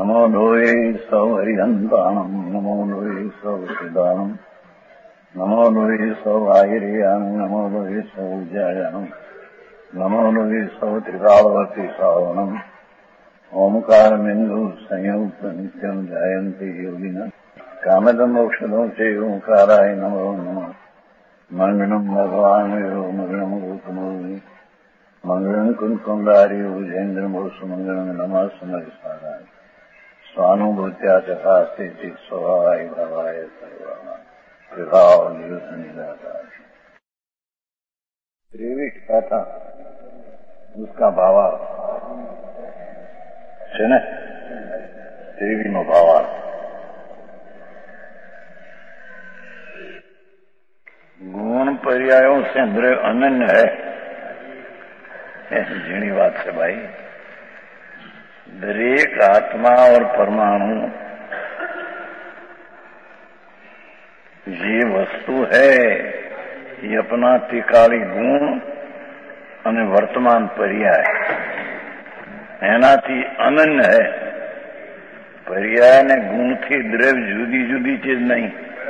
नमो लोये सौहरिहन्ताणम् नमो लोये सौसिदानम् नमो लोये सौवाहिर्यानम् नमो लोये सौज्यायानम् नमो लोये सौत्रिकालवर्ति सावनम् ओंकारमिन्दु संयुक्त नित्यम् जायन्ति योगिनः कामदम् मोक्षदम् च ओंकाराय नमो नमः मंगलम् भगवान् यो मंगलम् गौतमोऽग्नि मंगलम् कुन्कुण्डारि उजेन्द्रमोसु मंगलम् नमः समरिसाराय स्वानुभूत्या चकास्ते स्वभावाय भावाय सर्वाणां विभावनिदातार। त्रिविध कथा उसका भावार्थ है न, त्रिविधो भावार्थ। गुण पर्यायों से द्रव्य अनन्य है, झीणी बात है भाई। दरेक आत्मा और परमाणु ये वस्तु है, ये अपना त्रिकाली गुण અને વર્તમાન પર્યાય એનાથી અનન્ય है। પર્યાય ને ગુણથી દ્રવ્ય જુદી જુદી ચીજ નહીં।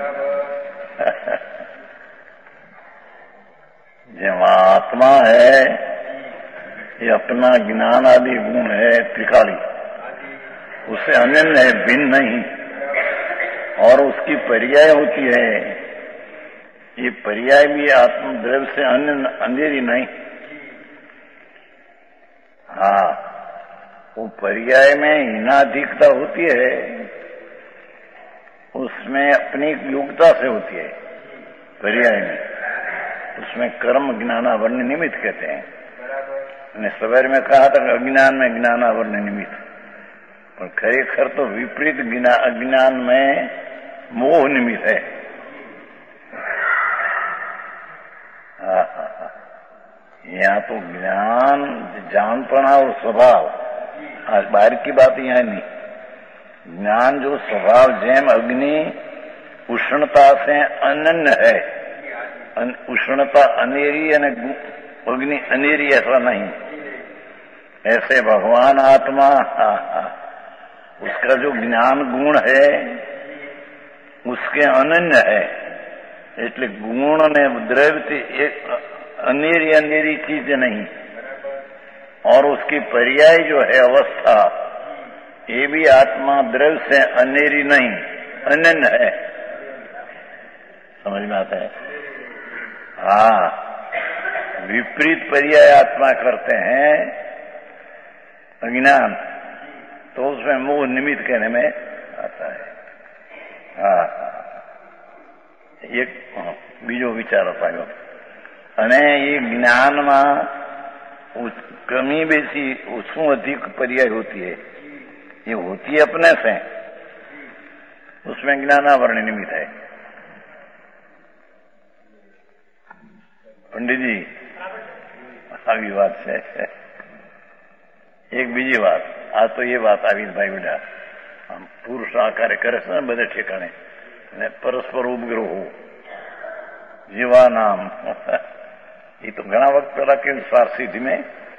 જેમાં आत्मा है ये अपना ज्ञान आदि गुण है त्रिकाली, उससे अनन्य है, भिन्न नहीं। और उसकी पर्याय होती है, ये पर्याय भी आत्मद्रव्य से अन्य अंधेरी नहीं। हाँ, वो पर्याय में हीनाधिकता होती है, उसमें अपनी योग्यता से होती है। पर्याय में उसमें कर्म ज्ञानावर्ण निमित्त कहते हैं। मैंने सवेर में कहा था अज्ञान में ज्ञानावर्ण निमित्त, पर खरेखर तो विपरीत अज्ञान में मोह निमित्त है। यहाँ तो ज्ञान जानपना और स्वभाव, आज बाहर की बात यहाँ नहीं। ज्ञान जो स्वभाव जैम अग्नि उष्णता से अनन्य है, उष्णता अनेरी अग्नि अनेरी ऐसा नहीं। ऐसे भगवान आत्मा उसका जो ज्ञान गुण है उसके अनन्य है, એટલે ગુણ ને દ્રવ્ય एक अनेरी अनेरी चीज नहीं। और उसकी पर्याय जो है अवस्था, ये भी आत्मा द्रव्य से अनेरी नहीं, अनन्य है। समझ में आता है? हाँ, विपरीत पर्याय आत्मा करते हैं अज्ञान, तो उसमें मोह निमित्त कहने में आता है। हाँ, एक बीजो विचार अपायो। અને ये ज्ञान में कमी बेसी उसमें अधिक पर्याय होती है, ये होती है अपने से, उसमें ज्ञानावरण निमित्त है। पंडित जी આવી વાત છે। એક બીજી વાત, આ તો એ વાત આવી ભાઈ બેટા, આમ પુરુષ આકારે કરે છે ને બધે ઠેકાણે, અને પરસ્પર ઉપગ્રહ જીવાનામ, ये तो घना वक्त पहला के फारसी में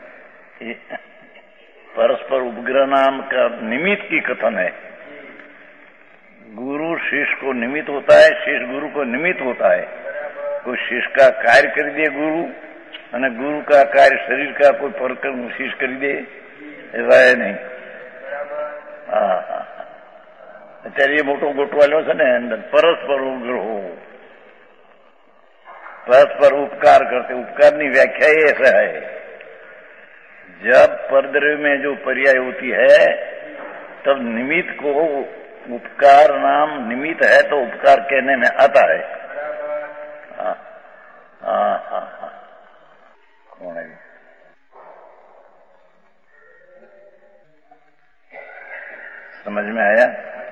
परस्पर उपग्रह नाम का निमित्त की कथन है। गुरु शिष्य को निमित्त होता है, शिष्य गुरु को निमित्त होता है। कोई शिष्य का कार्य कर दे गुरु, અને गुरु का कार्य शरीर का कोई परकर शिष्य कर दे, ऐसा है नहीं। हाँ, અત્યારે એ મોટો ગોઠવાયેલો છે ને અંદર પરસ્पर उपग्रह, परस्पर उपकार करते। उपकार की व्याख्या ही ऐसा है, जब परद्रव्य में जो पर्याय होती है तब निमित्त को उपकार नाम निमित्त है, तो उपकार कहने में आता है। हाँ हाँ हाँ हाँ, कौन है? समझ में आया?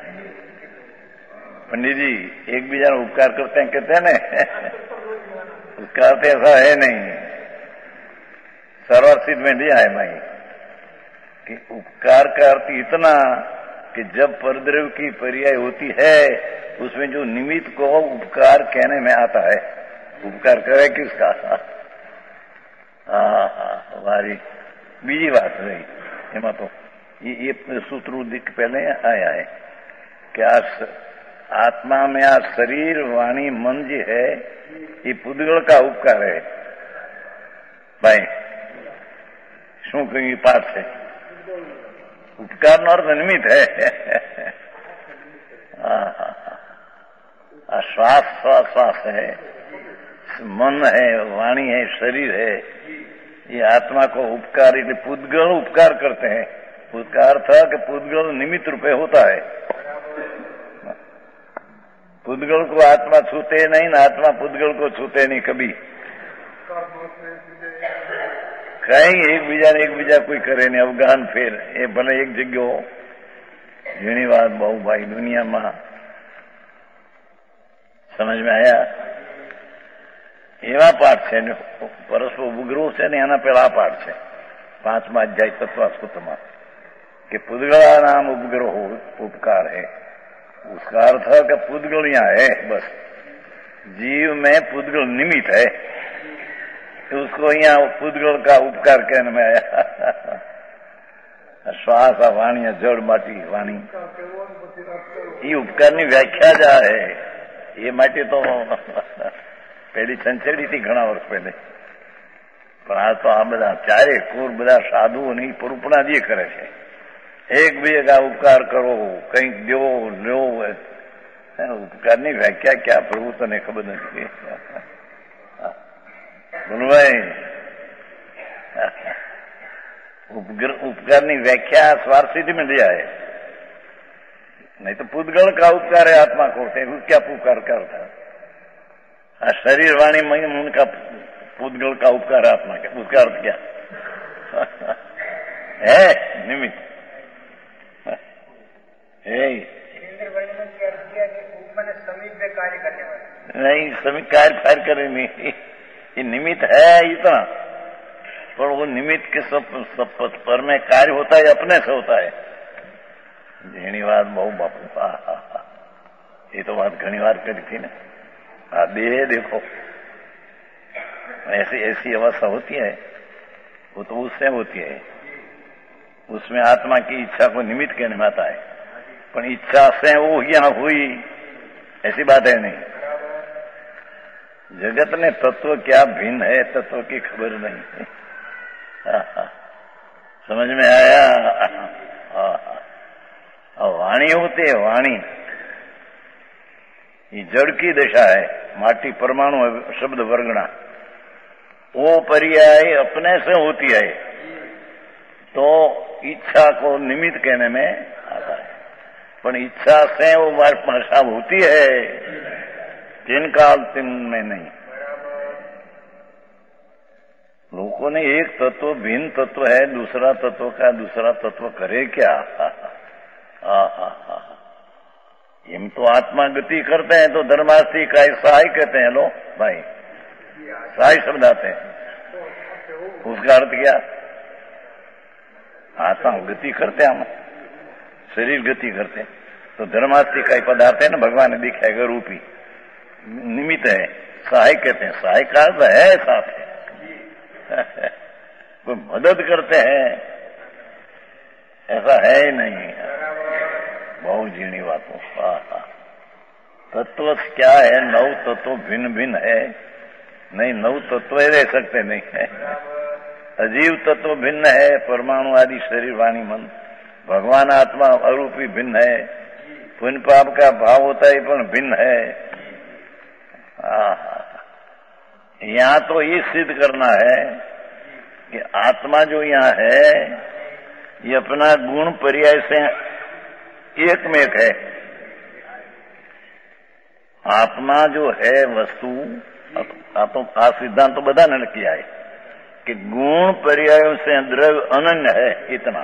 पंडित जी एक बीजा उपकार करते हैं, कहते हैं ना, उसका अर्थ ऐसा है नहीं, सर्वसिद्ध में नहीं आए भाई, कि उपकार का अर्थ इतना कि जब परद्रव्य की पर्याय होती है उसमें जो निमित्त को उपकार कहने में आता है। उपकार करे किसका? हाँ, हमारी बीजी बात रही एમાં तो ये सूत्र दिख पहले आया है क्या आत्मा में आ शरीर वाणी मन जी है ये पुद्गल का उपकार है भाई शू कहीं पाठ है उपकार નો अर्थ निमित्त है श्वास श्वास श्वास है मन है वाणी है शरीर है ये आत्मा को उपकार इसलिए पुद्गल उपकार करते हैं उसका अर्थ है कि पुद्गल निमित्त रूपे होता है पुद्गल को आत्मा छूते नहीं ना आत्मा पुद्गल को छूते नहीं कभी कहीं एक बीजा कोई करे नहीं अवगान फेर ये भले एक जगह हो घणी बात बहु भाई दुनिया में समझ में आया एवा पाठ है परस्पर उपग्रह से ने आना पहला पाठ है 5मा अध्याय तत्वास्कुतमा कि पुद्गला नाम उपग्रह उपकार है उसका अर्थ है कि पुद्गल यहाँ है बस जीव में पुद्गल निमित्त है तो उसको यहाँ पुद्गल का उपकार कहने में आया श्वास वाणी जड़ माटी वाणी ये उपकार की व्याख्या जा है ये माटी तो पहली संचेड़ी थी घना वर्ष पहले पर आज तो आ बधा चारे कोर बधा साधुओं ની પરુપણા જે કરે છે एक बीजे का उपकार करो कहीं दो लो उपकार की व्याख्या क्या प्रभु तने खबर नहीं बोलो भाई उपकार की व्याख्या स्वार्थ में दिया है नहीं तो पुद्गल का उपकार है आत्मा को क्या पुकार करता शरीर वाणी में उनका पुद्गल का उपकार है आत्मा का उसका अर्थ क्या है निमित्त नहीं समीप कार्य करे नहीं ये निमित्त है इतना पर वो निमित्त के सब पर में कार्य होता है अपने से होता है घनी बात बहु बापू ये तो बात घनी बार करी थी ना देह देखो ऐसी अवस्था होती है वो तो उससे होती है उसमें आत्मा की इच्छा को निमित्त कहने में आता है पर इच्छा से वो यहाँ हुई ऐसी बात है नहीं जगत में तत्व क्या भिन्न है तत्व की खबर नहीं समझ में आया वाणी होती है वाणी ये जड़ की दशा है माटी परमाणु शब्द वर्गणा वो पर्याय अपने से होती है तो इच्छा को निमित्त कहने में आता है पर इच्छा से वो भाषा होती है जिनकाल तिन में नहीं लोगों ने एक तत्व भिन्न तत्व है दूसरा तत्व का दूसरा तत्व करे क्या हम तो आत्मा गति करते हैं तो धर्मार्थी का सहाय कहते हैं लो भाई सहाय शब्द आते हैं उसका अर्थ क्या आत्मा गति करते हम शरीर गति करते तो धर्मार्थी का ही पदार्थ है ना भगवान ने दिखाएगा रूपी निमित्त है सहाय कहते हैं सहाय का अर्थ है साथ है कोई मदद करते हैं ऐसा है ही नहीं बहुत जीणी बातों तत्व क्या है नव तत्व भिन्न भिन्न है नहीं नव तत्व रह सकते नहीं है अजीव तत्व भिन्न है परमाणु आदि शरीर वाणी मन भगवान आत्मा अरूपी भिन्न है पुण्य पाप का भाव होता है पर भिन्न है यहाँ तो ये सिद्ध करना है कि आत्मा जो यहाँ है ये अपना गुण पर्याय से एक में एक है आत्मा जो है वस्तु आ सिद्धांत तो बधा ने किया है कि गुण पर्यायों से द्रव्य अनन्य है इतना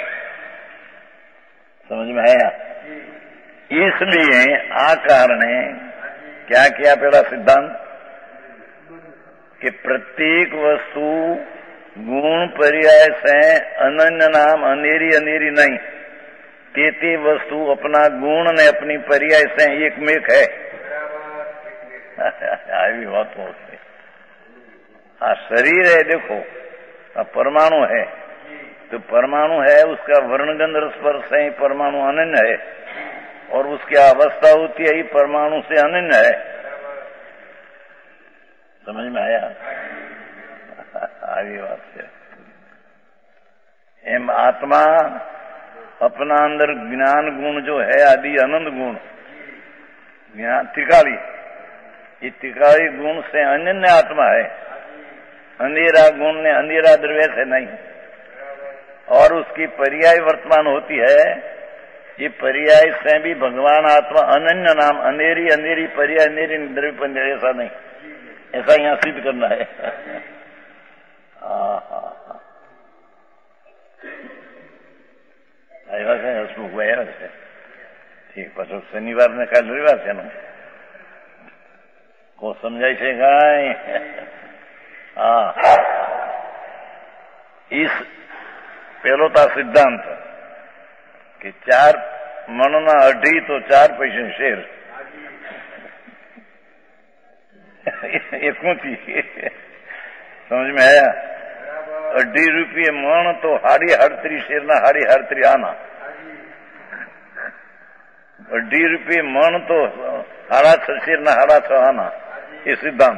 समझ में आया इसलिए आकार ने क्या किया पहला सिद्धांत कि प्रत्येक वस्तु गुण पर्याय से अनन्य नाम अनेरी अनेरी नहीं ते वस्तु अपना गुण ने अपनी पर्याय से एक मेक है આવી વાતો છે शरीर है देखो परमाणु है तो परमाणु है, उसका वर्णगंध स्पर्श से ही परमाणु अनन्य है, और उसकी अवस्था होती है ही परमाणु से अनन्य है। समझ में आया? आगे बात है। एम आत्मा अपना अंदर ज्ञान गुण जो है आदि अनंत गुण, ज्ञान त्रिकाली, ये त्रिकाली गुण से अनन्य आत्मा है। अंधेरा गुण ने अंधेरा द्रव्य से नहीं, और उसकी पर्याय वर्तमान होती है। ये पर्याय से भी भगवान आत्मा अनन्य नाम, अंधेरी अंधेरी पर्याय अंधेरी द्रव्य पंद्रह, ऐसा नहीं, ऐसा यहां सिद्ध करना है। આવ્યા છે હસમુખભાઈ આવ્યા છે, ઠીક, પાછો શનિવાર ને કાલ રવિવાર છે ને, કો સમજાય છે કાંઈ? હા, ઈસ પેલો તો સિદ્ધાંત કે 4 મણના અઢી તો 4 પૈસે શેર, એકું थी, समझ में आया? 2.5 રૂપિયે મણ તો 38 શેરના 38 આના, 2.5 રૂપિયે મણ તો 6.5 શેરના 6.5 આના, ये सिद्धांत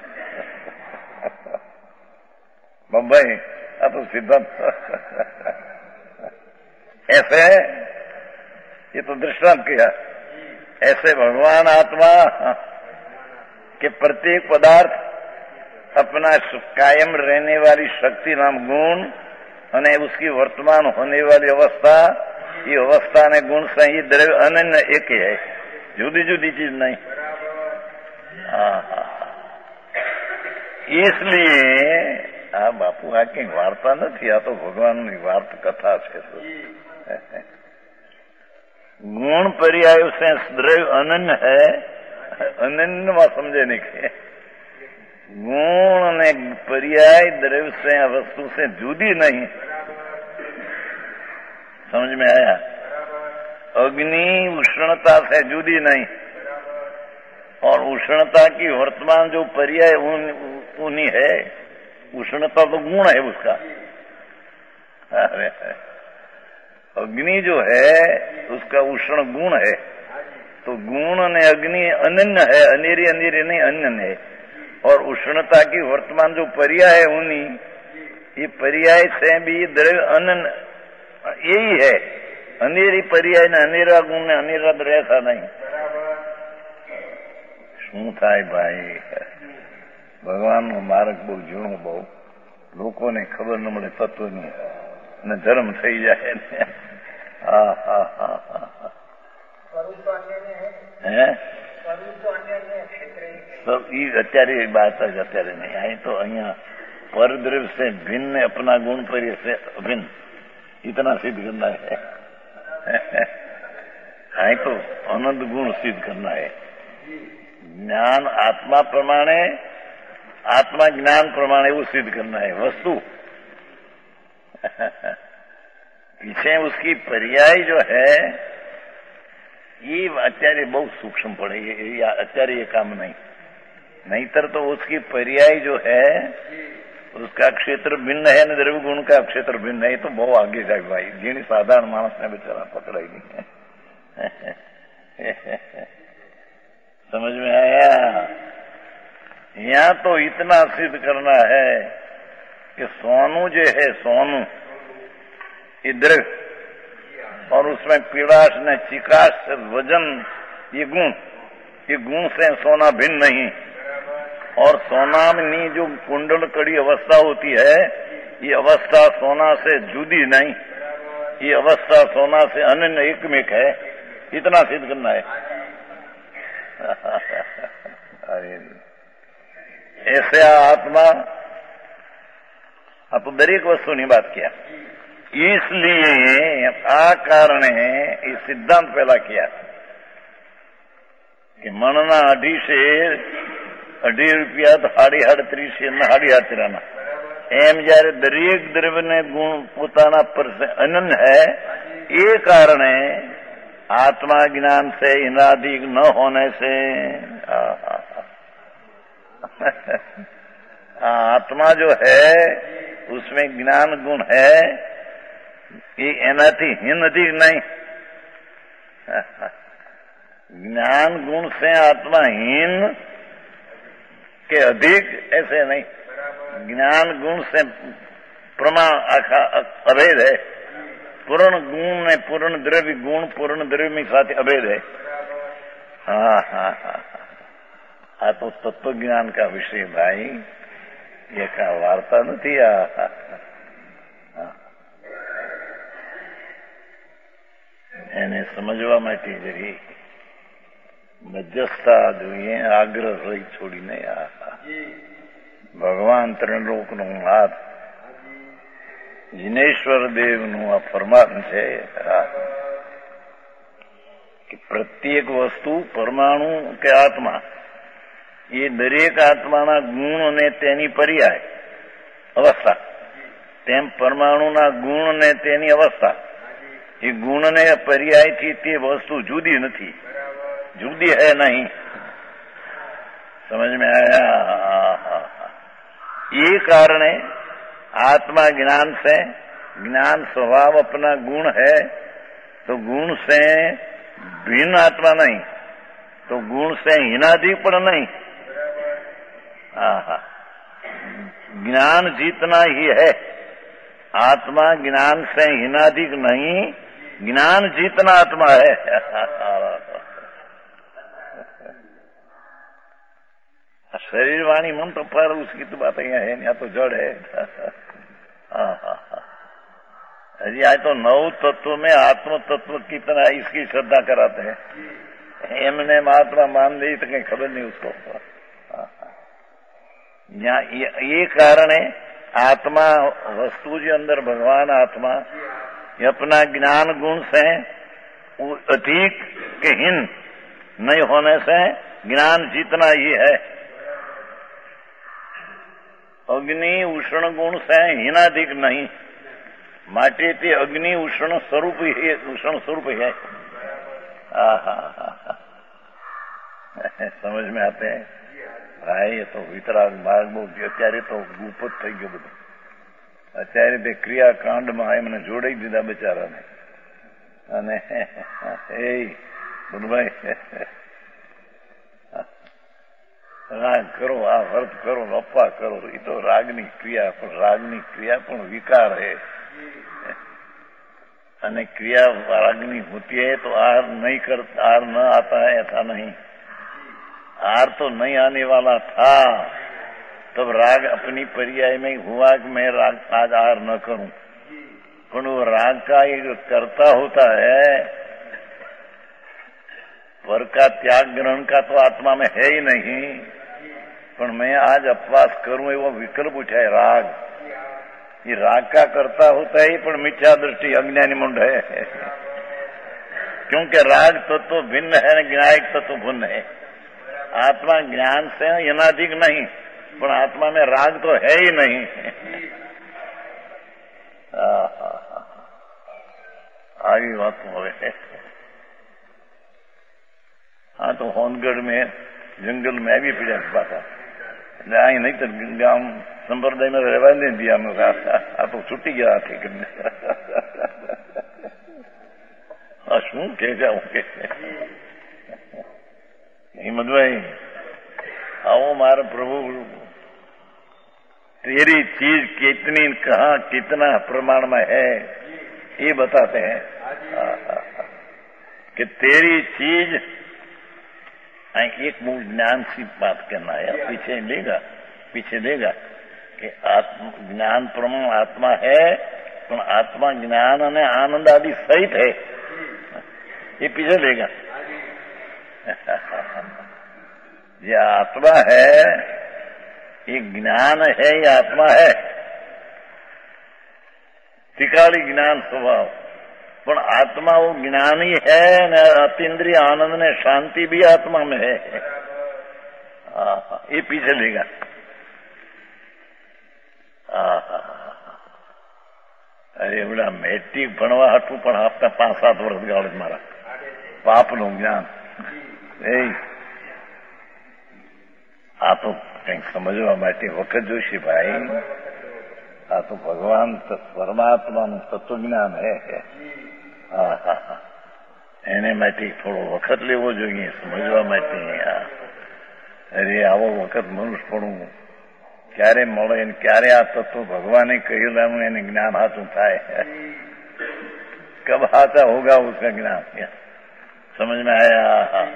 बम्बई, आ तो सिद्धांत ऐसे, ये तो दृष्टांत किया। ऐसे भगवान आत्मा के प्रत्येक पदार्थ अपना कायम रहने वाली शक्ति नाम गुण અને उसकी वर्तमान होने वाली अवस्था, ये अवस्था ने गुण से ही द्रव्य अनन्य एक ही है, जुदी जुदी चीज नहीं। इसलिए આ બાપુ આ કઈ વાર્તા નથી, આ તો ભગવાનની વાર્તા કથા છે। गुण पर्याय से द्रव्य अनन्य है, अनन्य में समझे नहीं के गुण ने पर्याय द्रव्य से वस्तु से जुदी नहीं। समझ में आया? अग्नि उष्णता से जुदी नहीं, और उष्णता की वर्तमान जो पर्याय उन्हीं है, उष्णता तो गुण है उसका। अग्नि जो है उसका उष्ण गुण है, तो गुण ने अग्नि अनन्य है, अंधेरी अंधेरी नहीं, अनन्य है। और उष्णता की वर्तमान जो पर्याय है उन्हीं, ये पर्याय से भी द्रव्य अनन्य यही है। अंधेरी पर्याय ने अंधेरा गुण ने अंधेरा द्रव्य था नहीं। શું થાય ભાઈ? ભગવાનનો માર્ગ બહુ ઝીણો, બહુ લોકોને ખબર ન મળે તત્વની, અને ધર્મ થઈ જાય ને। હા હા હા હા, હે सब ये અત્યારે बात है, અત્યારે नहीं। અહીં तो અહીંયા परद्रव्य से भिन्न अपना गुण पर्याय से अभिन्न, इतना सिद्ध करना है। અહીં तो अनंत गुण सिद्ध करना है। ज्ञान आत्मा प्रमाणे, आत्मा ज्ञान प्रमाणे वो सिद्ध करना है। वस्तु पीछे उसकी पर्याय जो है ये અત્યારે બહુ સૂક્ષ્મ પડે, અત્યારે ये काम नहीं। नहींतर तो उसकी पर्याय जो है उसका क्षेत्र भिन्न है, न द्रव्य गुण का क्षेत्र भिन्न है, तो बहुत आगे जाए भाई। जिन साधारण मानस ने बेचारा पकड़ा ही नहीं है। समझ में आया? यहाँ तो इतना सिद्ध करना है कि सोनू जो है, सोनू ये द्रव्य, और उसमें पीड़ाश ने चिकाश वजन, ये गुण से सोना भिन्न नहीं। और सोना में जो कुंडल कड़ी अवस्था होती है, ये अवस्था सोना से जुदी नहीं, ये अवस्था सोना से अनन्य एकमेक है। इतना सिद्ध करना है। ऐसे आत्मा, अब तो दरेक वस्तु ने बात किया, इसलिए आ कारणे ये सिद्धांत पहला किया कि मनना 2.5 શેર, 2.5 રૂપિયા તો 38 શેરના 38 એમ જયારે દરેક દ્રવ્યને ગુણ પોતાના પર અનન્ય है, ये कारण है आत्मा ज्ञान से इनाधिक न होने से आत्मा जो है उसमें ज्ञान गुण है, એ એનાથી हीन अधिक नहीं। ज्ञान गुण से आत्मा हीन के अधिक ऐसे नहीं। ज्ञान गुण से प्रमाण अभेद है। पूर्ण गुण ने पूर्ण द्रव्य गुण पूर्ण द्रव्य में साथ अभेद है। हाँ हाँ हाँ, आ तो तत्व ज्ञान का विषय भाई, ये का वार्ता नहीं। એને સમજવા માટે જરી મધ્યસ્થતા જોઈએ, આગ્રહ રહી છોડીને ભગવાન ત્રિલોકનો નાથ जिनेश्वर देवનું આ ફરમાન છે કે પ્રત્યેક વસ્તુ પરમાણુ કે આત્મા એ દરેક આત્માના ગુણ અને તેની પર્યાય અવસ્થા, તેમ પરમાણુના ગુણ અને તેની અવસ્થા, એ ગુણને પર્યાયથી તે વસ્તુ જુદી નથી, જુદી है नहीं। समझ में आया? ये कारण है आत्मा ज्ञान से, ज्ञान स्वभाव अपना गुण है तो गुण से भिन्न आत्मा नहीं, तो गुण से हीनाधिक पण नहीं। ज्ञान जितना ही है, आत्मा ज्ञान से हीनाधिक नहीं, ज्ञान जितना आत्मा है। शरीर वाणी मन तो पर उसकी तो बात यहाँ है, यहाँ तो जड़ है। अजी आज तो नौ तत्व में आत्म तत्व कितना इसकी श्रद्धा कराते हैं, एमने महात्मा मान ली तो कहीं खबर नहीं उसको। यहाँ ये कारण है आत्मा वस्तु के अंदर भगवान आत्मा ये अपना ज्ञान गुण से अधिक के हीन नहीं होने से ज्ञान जितना ही है, अग्नि उष्ण गुण से हीनाधिक नहीं, माटे ते अग्नि उष्ण स्वरूप ही, उष्ण स्वरूप है। समझ में आते हैं भाई? ये तो वितराग मार्ग बહુ અત્યારે તો ગુપત થઈ ગયો બધું। અત્યારે તે ક્રિયાકાંડમાં એમને જોડાઈ દીધા બિચારાને। અને એ બુનભાઈ રાગ કરો, આ વર્ત કરો, અપા કરો, એ તો રાગની ક્રિયા, પણ રાગની ક્રિયા પણ વિકાર है। અને क्रिया रागनी होती है तो आर नहीं कर, आर न आता है ऐसा नहीं, आर तो नहीं आने वाला था, तब राग अपनी पर्याय में हुआ कि मैं राग आज आर न करूं, पर वो राग का एक कर्ता होता है, पर का त्याग ग्रहण का तो आत्मा में है ही नहीं, पर मैं आज अपवास करूं वो विकल्प उठा है राग। ये राग का करता होता है पर मिथ्या दृष्टि अज्ञानी मुंड है, क्योंकि राग तत्व भिन्न है, ज्ञायक तत्व भिन्न है। आत्मा ज्ञान से अनाधिक नहीं, पर आत्मा में राग तो है ही नहीं। आगे बात हो गई। हाँ तो होनगढ़ में जंगल में भी पीड़ा था, आई नहीं तो गांव संप्रदाय में रहवा नहीं दिया। मैं आ तो छुट्टी गया थे करने शू कह जाऊं के हिम्मत भाई आओ मारे प्रभु, तेरी चीज कितनी कहाँ कितना प्रमाण में है ये बताते हैं कि तेरी चीज एक मूल ज्ञान सी बात करना है, पीछे लेगा कि ज्ञान प्रमाण आत्मा है, पर आत्मा ज्ञान और आनंद आदि सहित है, ये पीछे लेगा। ये आत्मा है, ये ज्ञान है, ये आत्मा है, त्रिकाली ज्ञान स्वभाव, पर आत्मा वो ज्ञान ही है न, अतीन्द्रिय आनंद ने शांति भी आत्मा में है, ये पीछे लेगा। अरे बड़ा मैट्रिक भणवा हटू पण आपका 5-7 वर्ष गाड़ मारा पाप नु ज्ञान आ तो कई समझवा माटे वखत जोशी भाई। આ તો ભગવાન પરમાત્માનું તત્વજ્ઞાન હે. એને માટે થોડો વખત લેવો જોઈએ સમજવા માટે. અરે આવો વખત મનુષ્યપણું ક્યારે મળે ને ક્યારે આ તત્વ ભગવાને કહેલાનું એને જ્ઞાન હાથું થાય. કબ आता होगा उसका ज्ञान समझ में आया.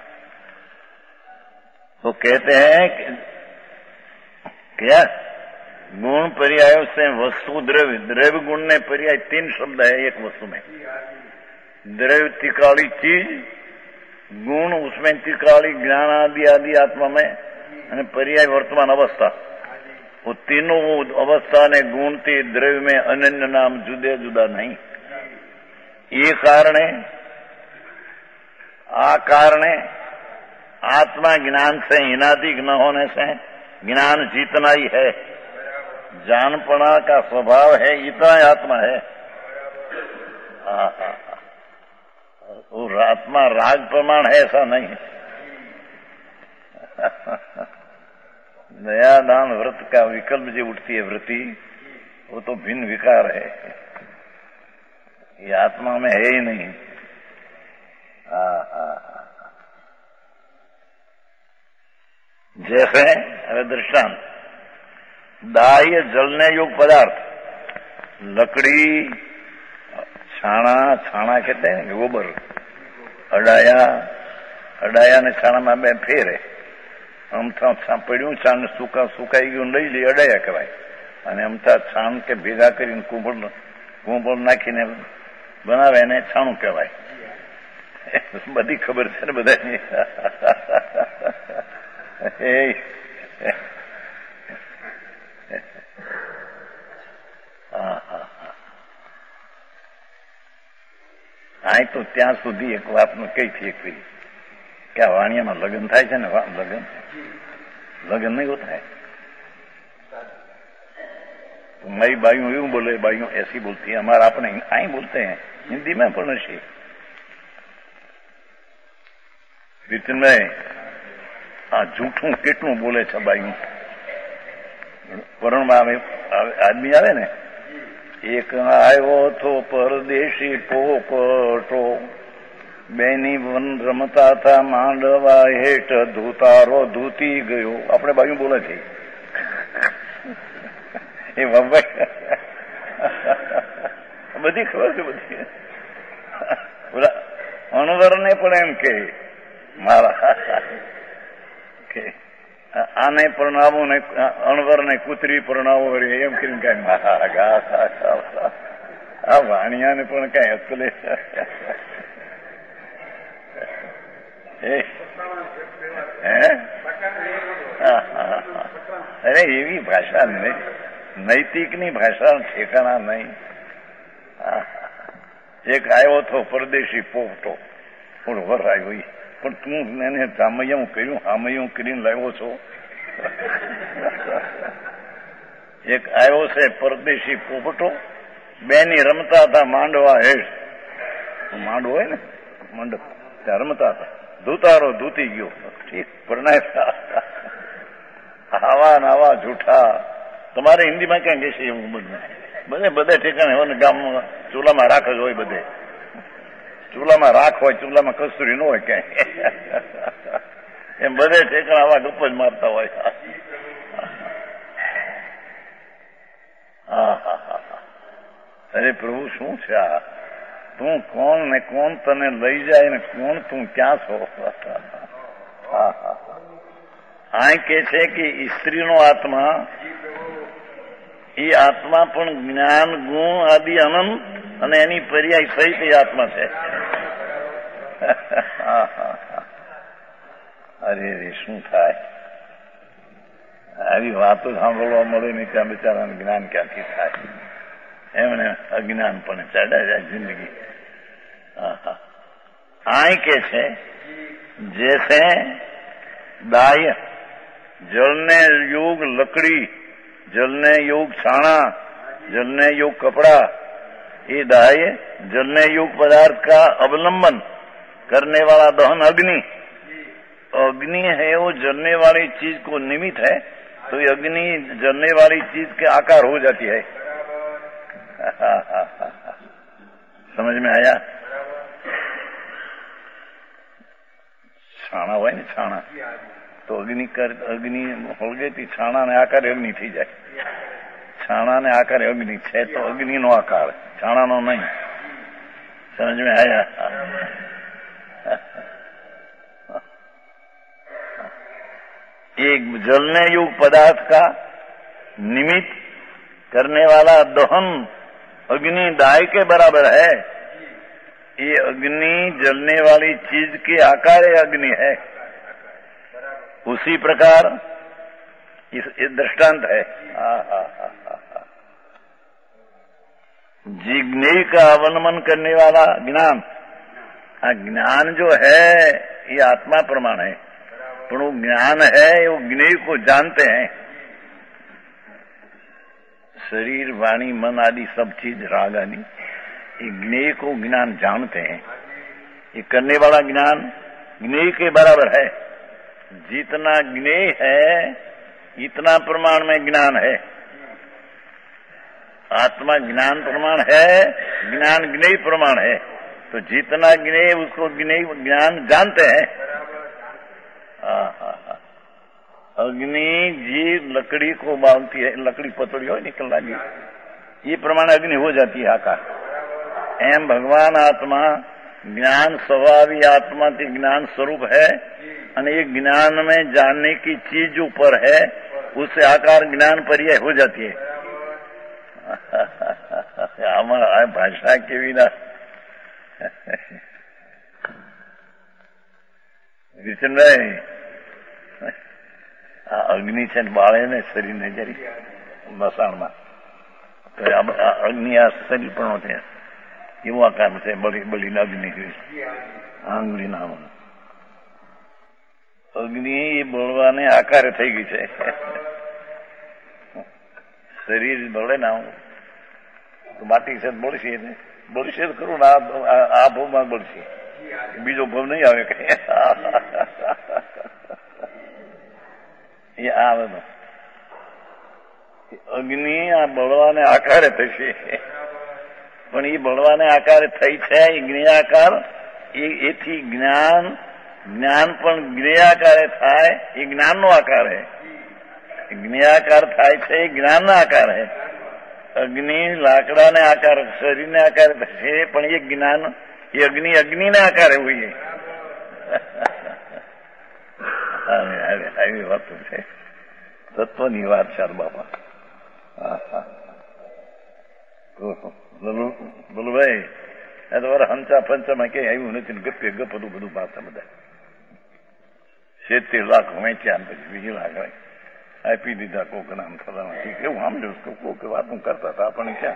तो कहते हैं कि क्या गुण पर्यायों से वस्तु द्रव्य, द्रव्य गुण ने पर्याय 3 शब्द है एक वस्तु में. द्रव्य त्रिकाली चीज, गुण उसमें त्रिकाली ज्ञान आदि आदि आत्मा में, અને पर्याय वर्तमान अवस्था. वो तीनों अवस्था ने गुण थी द्रव्य में अनन्य नाम जुदे जुदा नहीं. ये कारणे आत्मा ज्ञान से हीनाधिक न होने से ज्ञान जीतना ही है. जानपना का स्वभाव है, इतना आत्मा है. और आत्मा राग प्रमाण है ऐसा नहीं. दया दान व्रत का विकल्प जो उठती है वृत्ति, वो तो भिन्न विकार है. ये आत्मा में है ही नहीं. जैसे अरे दृष्टांत, दाह्य जलने योग्य पदार्थ, लकड़ी, छाना कहते हैं गोबर, अडाया ने छाना में બે ફેરે. અમથા પડ્યું છાણ સુકાઈ ગયું લઈ લે અડાયા કહેવાય. અને અમથા છાણ કે ભેગા કરીને કુંભળ નાખીને બનાવે એને છાણું કહેવાય. બધી ખબર છે ને બધાની. આ તો ત્યાં સુધી એક વાતનું કઈથી એક કે આ વાણિયામાં લગ્ન થાય છે ને, લગ્ન નહીં થાય. मई बाइयों यूं बोले, बाइयों ऐसी बोलती है. हमारा अपने आई बोलते हैं हिंदी में પણ છે. રીતનભાઈ આ જૂઠું કેટલું બોલે છે બાઈઓ. પરણમાં આદમી આવે ને, એક આવ્યો તો પરદેશી પોપટો, બેની વન રમતા હતા માંડવા હેઠ, ધૂતારો ધૂતી ગયો. આપણે બાઈઓ બોલે છે એ બાબા બધી ખબર છે. બધી અણવરને પણ એમ કે મારા કે આને પરણાવો ને અણવરને કૂતરી પરણાવો એમ કરીને કઈ મારા ગા આ વાણિયાને પણ કઈ અકલે. અરે એવી ભાષા નહીં, નૈતિકની ભાષા ઠેકાણા નહીં. એક આવ્યો તો પરદેશી પોપટો, પણ વર આવ્યો, પણ તું એને જામૈયું કર્યું, હામૈયું કરીને લાવ્યો છો. એક આવ્યો છે પરદેશી પોપટો, બેની રમતા હતા માંડવા હેઠ. માંડવો હોય ને મંડપ, ત્યાં રમતા હતા. ધૂતારો ધૂતી ગયો. ઠીક પરણાય. આવા નાવા જૂઠા તમારે હિન્દીમાં ક્યાં કહેશે એવું બધે ઠેકાણે હોય ને. ગામમાં ચૂલામાં રાખ જ હોય, બધે ચૂલામાં રાખ હોય, ચૂલામાં કસ્તુરી ન હોય ક્યાંય. એમ બધે ઠેકાણે આવા ગપ જ મારતા હોય. અરે પ્રભુ શું છે આ? તું કોણ ને કોણ તને લઈ જાય ને કોણ તું ક્યાં છો? આ કે છે કે સ્ત્રીનો આત્મા, એ આત્મા પણ જ્ઞાન ગુણ આદિ અનંત અને એની પર્યાય સહિત એ આત્મા છે. અરે શું થાય? આવી વાતો સાંભળવા મળે ને ત્યાં બિચારાને જ્ઞાન ક્યાંથી થાય? એમને અજ્ઞાન પણ ચડાય જાય જિંદગી. આ કે છે જૈસે દાહ્ય जलने योग लकड़ी, जलने योग छाना, जलने योग कपड़ा, ये दाह्य जलने योग पदार्थ का अवलंबन करने वाला दहन अग्नि. अग्नि है वो जलने वाली चीज को निमित्त है, तो ये अग्नि जलने वाली चीज के आकार हो जाती है। समझ में आया? छाणा હોય ને છાણા તો અગ્નિ હળગેથી છાણાને આકારે અગ્નિ થઈ જાય। છાણાને આકારે અગ્નિ છે તો અગ્નિનો આકાર, છાણાનો નહીં। समझ में आया? एक जलने युग पदार्थ का निमित्त करने वाला दहन अग्नि दाय के बराबर है। ये अग्नि जलने वाली चीज के आकार अग्नि है। उसी प्रकार ये दृष्टांत है। जिज्ञेय का अवनमन करने वाला ज्ञान, ज्ञान जो है ये आत्मा प्रमाण है, पर वो ज्ञान है वो ज्ञेय को जानते हैं। शरीर वाणी मन आदि सब चीज राग आदि ये ज्ञेय को ज्ञान जानते हैं। ये करने वाला ज्ञान ज्ञेय के बराबर है। जितना ज्ञेय है इतना प्रमाण में ज्ञान है। आत्मा ज्ञान प्रमाण है, ज्ञान ज्ञेय प्रमाण है। तो जितना ज्ञेय उसको ज्ञेय ज्ञान जानते हैं। अग्नि जी लकड़ी को बांधती है, लकड़ी पतड़ी हो निकल लगी, ये प्रमाण अग्नि हो जाती है आकार। एम भगवान आत्मा ज्ञान स्वभावी आत्मा के ज्ञान स्वरूप है, ये ज्ञान में जानने की चीज ऊपर है, उससे आकार ज्ञान पर्याय हो जाती है। हमारा भाषा के बिना વિચન ભાઈ અગ્નિ છે બાળે ને શરીરને જરી મસાણમાં તો અગ્નિ આ શરીર પણ છે એવો આકાર છે બળીને અગ્નિ આંગળી નામ અગ્નિ એ બળવાને આકારે થઈ ગઈ છે। શરીર બળે ના તો માટી છે બળશે તો ખરું ને આ ભાવમાં બળશે, બીજો ભાવ નહીં આવે કઈ એ આવે તો અગ્નિ આ બળવાને આકારે થશે, પણ એ બળવાને આકારે થઈ છે એ જ્ઞેયાકાર, એથી જ્ઞાન પણ જ્ઞેયાકારે થાય એ જ્ઞાનનો આકાર હે। જ્ઞેયાકાર થાય છે એ જ્ઞાનના આકાર હે। અગ્નિ લાકડાને આકાર શરીરને આકારે થશે પણ એ જ્ઞાન એ અગ્નિને આકારે હોય। આવી વાતો છે, તત્વની વાત છે બાપા। બોલો ભાઈ, આ તમારા હંચા પંચામાં ક્યાંય આવ્યું નથી ને ગપે ગપ બધું પાછા બધા 70 લાખ વેચ્યા પછી 20 લાખ આપી દીધા કોક નામ ફલાણા ઠીક એવું સમજો કોક વાતું કરતા હતા આપણને ક્યાં।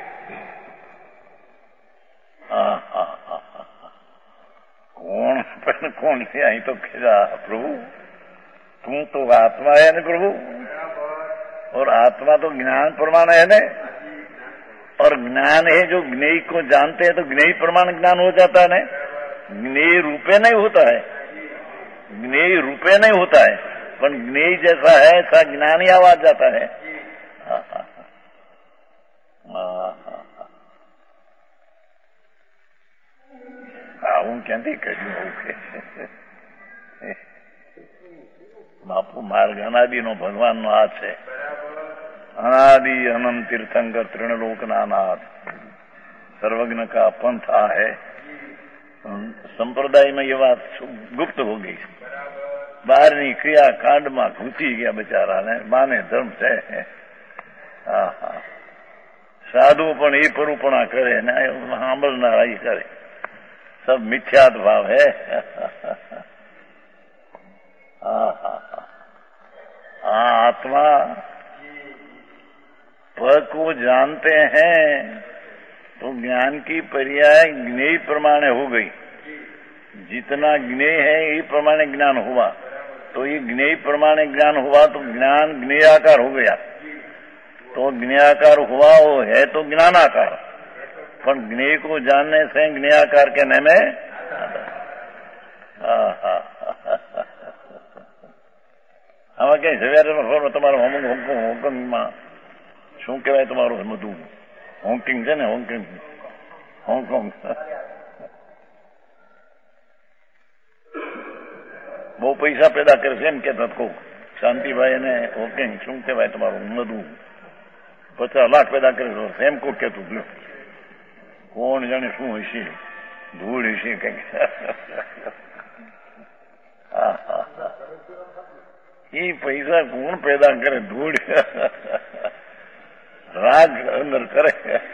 कौन से आई तो खेला प्रभु, तुम तो आत्मा है ना प्रभु, और आत्मा तो ज्ञान प्रमाण है ना, और ज्ञान है जो ज्ञेय को जानते हैं तो ज्ञेय प्रमाण ज्ञान हो जाता है ना। ज्ञेय रूपे नहीं होता है, ज्ञेय रूपे नहीं होता है, पर ज्ञेय जैसा है ऐसा ज्ञान ही आवाज जाता है। હું ક્યાંથી કર્યું બાપુ માર્ગ અનાદિનો ભગવાનનો આ છે। અનાદિ અનંત તીર્થંકર ત્રિણલોકના નાથ सर्वज्ञ का पंथ आ है। संप्रदाय में ये बात गुप्त हो गई, બહારની ક્રિયા કાંડમાં ઘૂસી ગયા બચારાને, માને ધર્મ છે। સાધુ પણ એ પરુપણા કરે ને સાંભળનારા એ કરે, सब मिथ्यात भाव है। आत्मा पर को जानते हैं तो ज्ञान की पर्याय ज्ञेय प्रमाणे हो गई। जितना ज्ञेय है ये प्रमाणे ज्ञान हुआ, तो ये ज्ञेय प्रमाणे ज्ञान हुआ तो ज्ञान ज्ञेयाकार हो गया। तो ज्ञेयाकार हुआ वो है तो ज्ञानाकार, पर ज्ञेय को जानने से ज्ञेयाकार कहने में આમાં કઈ સવેરે તમારું હોંગકોંગમાં શું કહેવાય તમારું બધું હોંકિંગ છે ને હોંગકોંગ બહુ પૈસા પેદા કરે છે એમ કેતા કહું શાંતિભાઈ અને હોંકિંગ શું કહેવાય તમારું બધું 50 લાખ પેદા કરે છે એમ કોક કહેતું ગયું કોણ જાણે શું હશે ધૂળ હશે કઈક એ પૈસા કોણ પેદા કરે ધૂળ રાગ અંદર કરે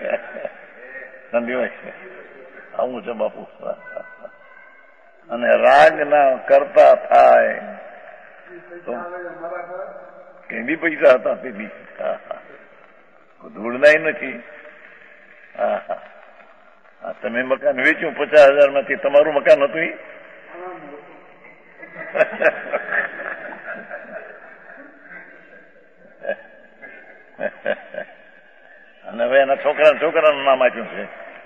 સંધીભાઈ આવું છે બાપુ અને રાગ ના કરતા થાય તો કે બી પૈસા હતા તે બી ધૂળનાય નથી. તમે મકાન વેચ્યું 50,000 માંથી તમારું મકાન હતું અને હવે એના છોકરાનું નામ આપ્યું છે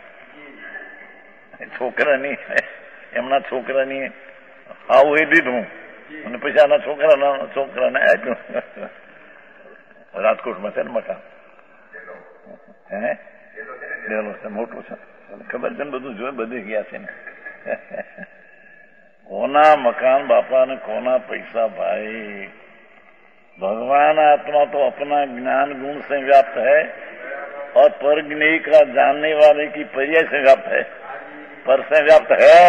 છોકરાની એમના છોકરાની આવું એ દીધું અને પછી આના છોકરાને આપ્યું રાજકોટમાં છે ને મકાન હે છે મોટું છે ખબર છે ને બધું જોઈ બધી ગયા છે ને કોના મકાન बापा ने कोना पैसा भाई भगवान आत्मा तो अपना ज्ञान गुण से व्याप्त है और पर ज्ञेय का जानने वाले की पर्याय से व्याप्त है पर से व्याप्त है.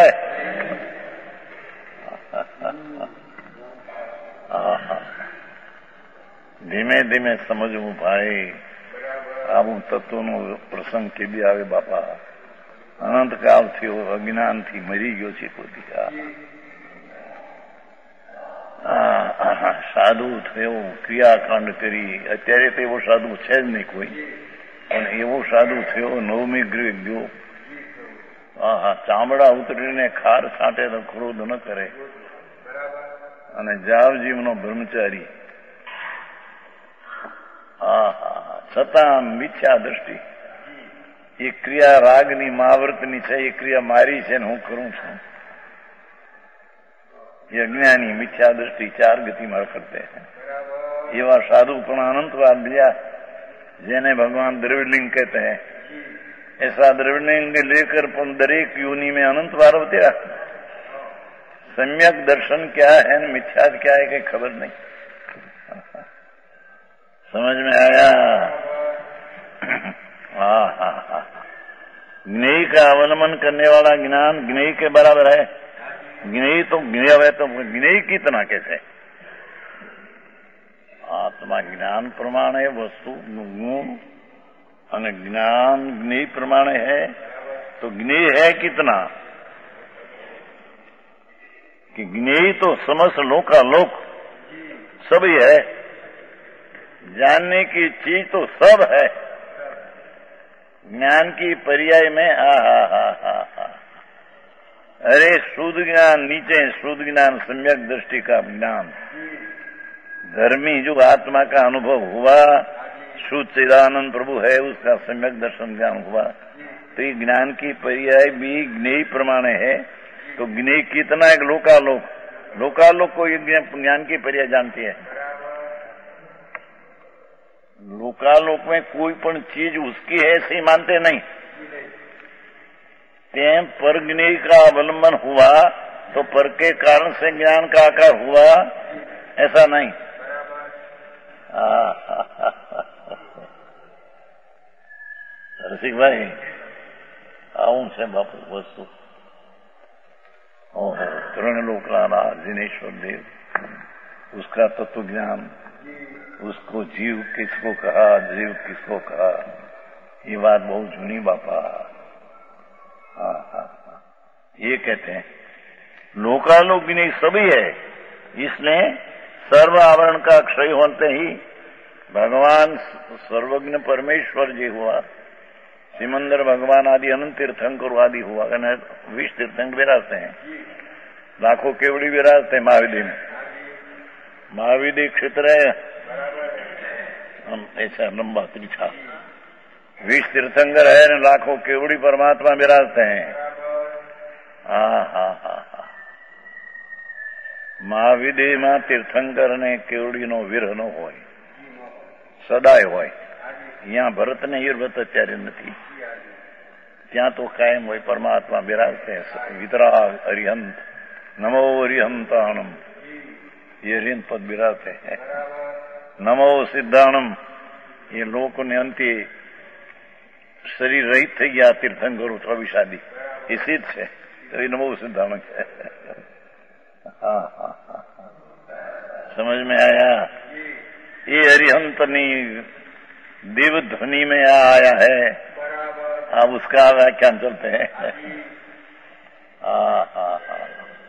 ધીમે ધીમે સમજવું ભાઈ આવું તત્વનો પ્રસંગ કેદી આવે બાપા અનંતકાળ થયો અજ્ઞાનથી મરી ગયો છે કોઈ સાધુ થયો ક્રિયાકાંડ કરી અત્યારે તો એવો સાધુ છે જ નહીં કોઈ પણ એવો સાધુ થયો નવમી ગ્રહ ગયો ચામડા ઉતરીને ખાર છાંટે તો ક્રોધ ન કરે અને જાવજીવનો બ્રહ્મચારી છતાં મિથ્યા દ્રષ્ટિ એ ક્રિયા રાગની મહાવ્રતની છે એ ક્રિયા મારી છે ને હું કરું છું ये अज्ञानी मिथ्या दृष्टि 4 गति मार करते हैं एवं साधु पण अनंतवाद दिया जिन्हें भगवान द्रविडलिंग कहते हैं ऐसा द्रविडलिंग लेकर पण दरेक योनि में अनंतवार होते सम्यक दर्शन क्या है मिथ्या क्या है कहीं खबर नहीं समझ में आया. ज्ञेय का अवलंबन करने वाला ज्ञान ज्ञेय के बराबर है. ज्ञेय तो ज्ञेय तो ज्ञेय कितना कैसे आत्मा ज्ञान प्रमाण है वस्तु गुण અને જ્ઞાન જ્ઞેય પ્રમાણે है तो ज्ञेय है कितना कि ज्ञेय तो समस्त लोकालोक सभी है जानने की चीज तो सब है ज्ञान की पर्याय में अरे शुद्ध ज्ञान नीचे शुद्ध ज्ञान सम्यक दृष्टि का ज्ञान धर्मी जो आत्मा का अनुभव हुआ शुद्ध चिदानंद प्रभु है उसका सम्यक दर्शन ज्ञान हुआ तो ये ज्ञान की पर्याय भी ज्ञेय प्रमाण है. तो ज्ञेय कितना एक लोकालोक को ये ज्ञान की पर्याय जानती है. लोकालोक में कोई पण चीज उसकी है ऐसी मानते नहीं तें पर ज्ञेय का अवलंबन हुआ तो पर के कारण से ज्ञान का आकार हुआ ऐसा नहीं. रसिक भाई आऊं से बापू वस्तु तृण लोकलाना जिनेश्वर देव उसका तत्व ज्ञान उसको जीव किसको कहा जीव किसको कहा ये बात बहुत जूनी बापा. ये कहते हैं लोकालोक भी नहीं सभी है इसलिए सर्व आवरण का क्षय होते ही भगवान सर्वज्ञ परमेश्वर जी हुआ सिमंदर भगवान आदि अनंत तीर्थंकर आदि हुआ 20 तीर्थंकर विराजते हैं लाखों केवड़ी विराजते हैं महाविधि क्षेत्र है ऐसा लंबा त्रिछा 20 तीर्थंकर है न लाखों केवड़ी परमात्मा विराजते हैं. મહાવિદેયમાં તીર્થંકરને કેવડીનો વિરહ ન હોય, સદાય હોય. અહીંયા ભરતને ઈર્ભતાચાર્ય નથી, ત્યાં તો કાયમ હોય. પરમાત્મા બિરાજતે વિતરાગ અરિહંત નમો અરિહંતાણમ, એ અરિહંત પદ બિરાજતે હૈ. નમો સિદ્ધાણમ, એ લોકોને અંતે શરીર રહિત થઈ ગયા તીર્થંકરો પ્રવિશાદી, એ સિદ્ધ છે. તો એ નમો સિદ્ધાણમ છે. हाँ हाँ हाँ, समझ में आया? ये अरिहंत नहीं देव ध्वनि में आया है, अब उसका व्याख्यान चलते हैं. हाँ हाँ हाँ,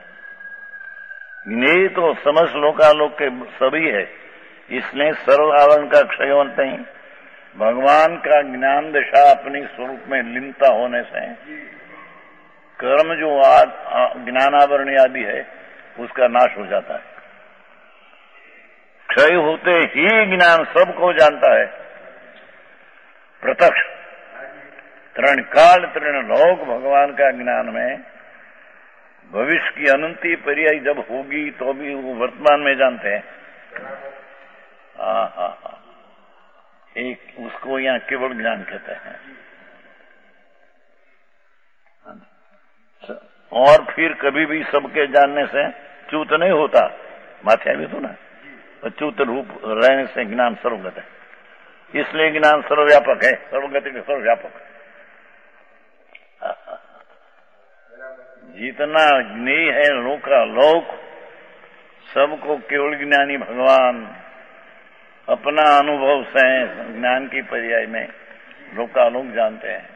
ये तो समझ लोकालोक के सभी है. इसलिए सर्व आवरण का क्षयवंत नहीं. भगवान का ज्ञान दशा अपनी स्वरूप में लीनता होने से कर्म जो ज्ञानावरण आदि है उसका नाश हो जाता है. क्षय होते ही ज्ञान सबको जानता है, प्रत्यक्ष. तृण काल तृण लोक भगवान का ज्ञान में भविष्य की अनंती पर्याय जब होगी तो भी वो वर्तमान में जानते हैं. हाँ हाँ हाँ, एक उसको यहाँ केवल ज्ञान कहते हैं. और फिर कभी भी सबके जानने से च्युत नहीं होता. माथे भी तो ना, च्युत रूप रहने से ज्ञान सर्वगत है. इसलिए ज्ञान सर्वव्यापक है, सर्वगति के सर्वव्यापक. जितना ज्ञेय है लोकालोक, सबको केवल ज्ञानी भगवान अपना अनुभव से ज्ञान की पर्याय में लोकालोक जानते हैं.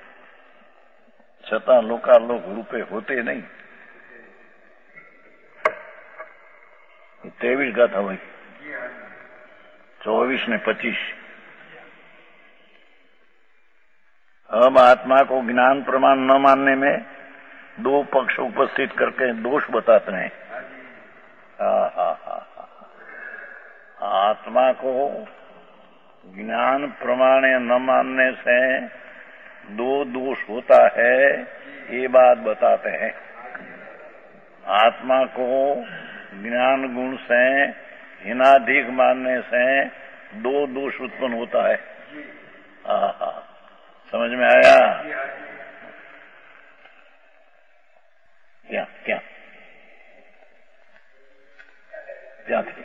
छता लोकालोक रूपे होते नहीं. 23 गाथा हुई, 24 ने 25. अब आत्मा को ज्ञान प्रमाण न मानने में दो पक्ष उपस्थित करके दोष बताते हैं. आत्मा को ज्ञान प्रमाण न मानने से दो दोष होता है, ये बात बताते हैं. आत्मा को ज्ञान गुण से हीनाधिक मानने से दो दोष उत्पन्न होता है. समझ में आया? क्या क्या क्या थी?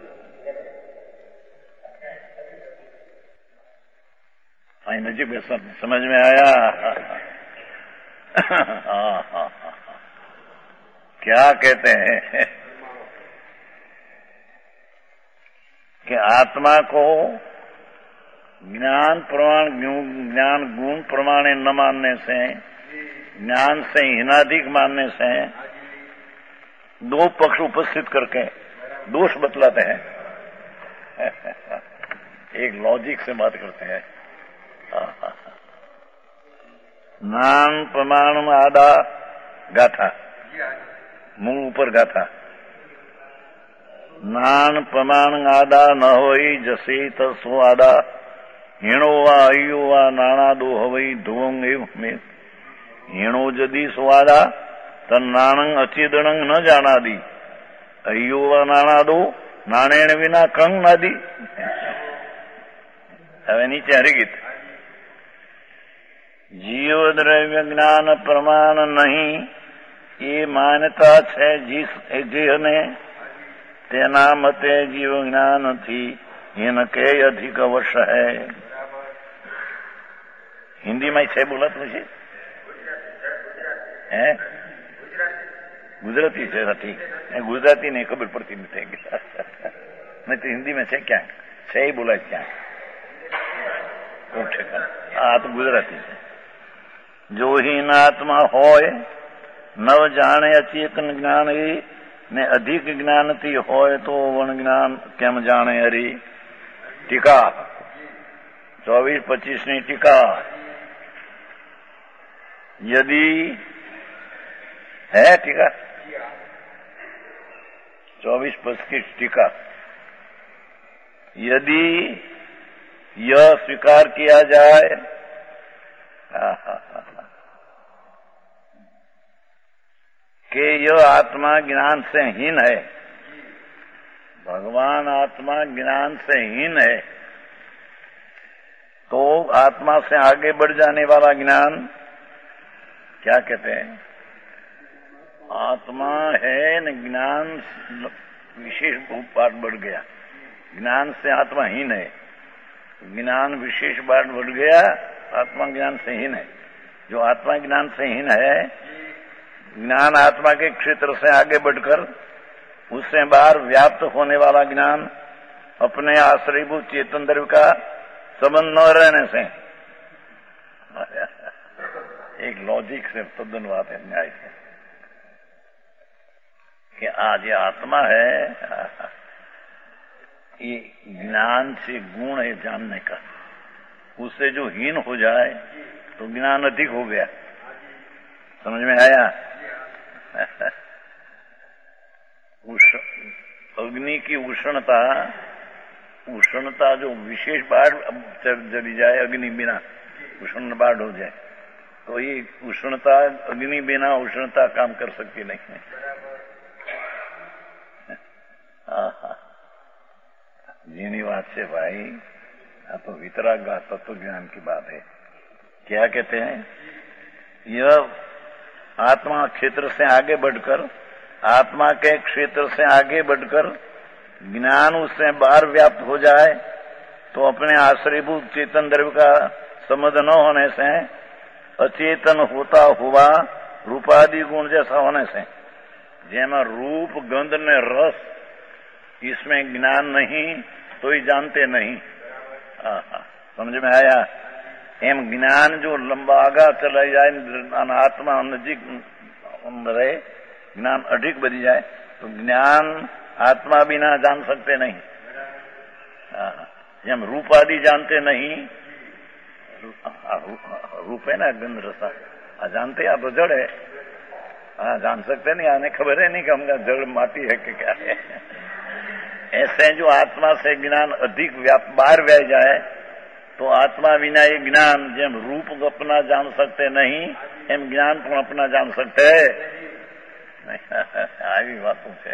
नजीब समझ में आया? हाँ, क्या कहते हैं कि आत्मा को ज्ञान प्रमाण ज्ञान गुण प्रमाणे न मानने से, ज्ञान से हीनाधिक मानने से दो पक्ष उपस्थित करके दोष बतलाते हैं. एक लॉजिक से बात करते हैं. नान प्रमाण आदा गाथा, मुंह ऊपर गाथा. नान प्रमाण आदा न होई जसे तसो आदा, हीणो वा अयो वा नाना दो हवई धुवंग एव में. हीणो जदी स्वादा तन नाणंग अचिदणंग न जाना दी, अयो वा नाना दो नाणेण विना कंग नादी. હવે નીચે હરિગીત. जीव द्रव्य ज्ञान प्रमाण नहीं, ये मान्यता है जिसने तेना मते जीव ज्ञान थी इनके अधिक वर्ष है. हिंदी में છે બોલત मुझे है गुजराती છે. ठीक, गुजराती नहीं खबर पड़ती नहीं. नहीं तो हिंदी में છે क्या છે ही बोला क्या? हाँ तो गुजराती છે. जो हीनात्मा होय नव जाने अचेतन ज्ञान ही ने अधिक ज्ञान थी होय तो वन ज्ञान केम जाने हरी. टीका 24-25 ની टीका. यदि है टीका 24-25 की टीका. यदि यह स्वीकार किया जाए कि यह आत्मा ज्ञान से हीन है, भगवान आत्मा ज्ञान से हीन है, तो आत्मा से आगे बढ़ जाने वाला ज्ञान क्या कहते हैं? आत्मा है न, ज्ञान विशेष पाठ बढ़ गया, ज्ञान से आत्मा हीन है, ज्ञान विशेष पाठ बढ़ गया, आत्मा ज्ञान से हीन है। जो आत्मा ज्ञान से हीन है, ज्ञान आत्मा के क्षेत्र से आगे बढ़कर उससे बाहर व्याप्त होने वाला ज्ञान अपने आश्रयभूत चेतन द्रव्य का संबंध न रहने से, एक लॉजिक से तद्दन बात है, न्याय से, कि आज ये आत्मा है, ये ज्ञान से गुण है जानने का, उससे जो हीन हो जाए तो ज्ञान अधिक हो गया। समझ में आया? अग्नि की उष्णता जो विशेष बाढ़ चली जाए, अग्नि बिना उष्ण बाढ़ हो जाए, तो ये उष्णता, अग्नि बिना उष्णता काम कर सकती नहीं है। जीनी बात से भाई, तो वितराग तत्व ज्ञान की बात है। क्या कहते हैं? यह आत्मा क्षेत्र से आगे बढ़कर, आत्मा के क्षेत्र से आगे बढ़कर ज्ञान उससे बाहर व्याप्त हो जाए तो अपने आश्रयभूत चेतन द्रव्य का संबंध न होने से, अचेतन होता हुआ रूपादि गुण जैसा होने से, जेमा रूप गंध ने रस, इसमें ज्ञान नहीं तो ही जानते नहीं। समझ में आया? एम ज्ञान जो लंबा आगा चला जाए, आत्मा नजीक रहे, ज्ञान अधिक बढ़ी जाए, तो ज्ञान आत्मा बिना जान सकते नहीं। हम रूप आदि जानते नहीं, रूप है ना, गंध रसा, जानते आप तो जड़ है, जान सकते नहीं, आने खबर है नहीं कि हमका जड़ माटी है कि क्या है। ऐसे जो आत्मा से ज्ञान अधिक बाहर व्याय जाए, तो आत्मा बिना ये ज्ञान, जेम रूप अपना जान सकते नहीं, एम ज्ञान को अपना जान सकते नहीं। આવી વાતો છે।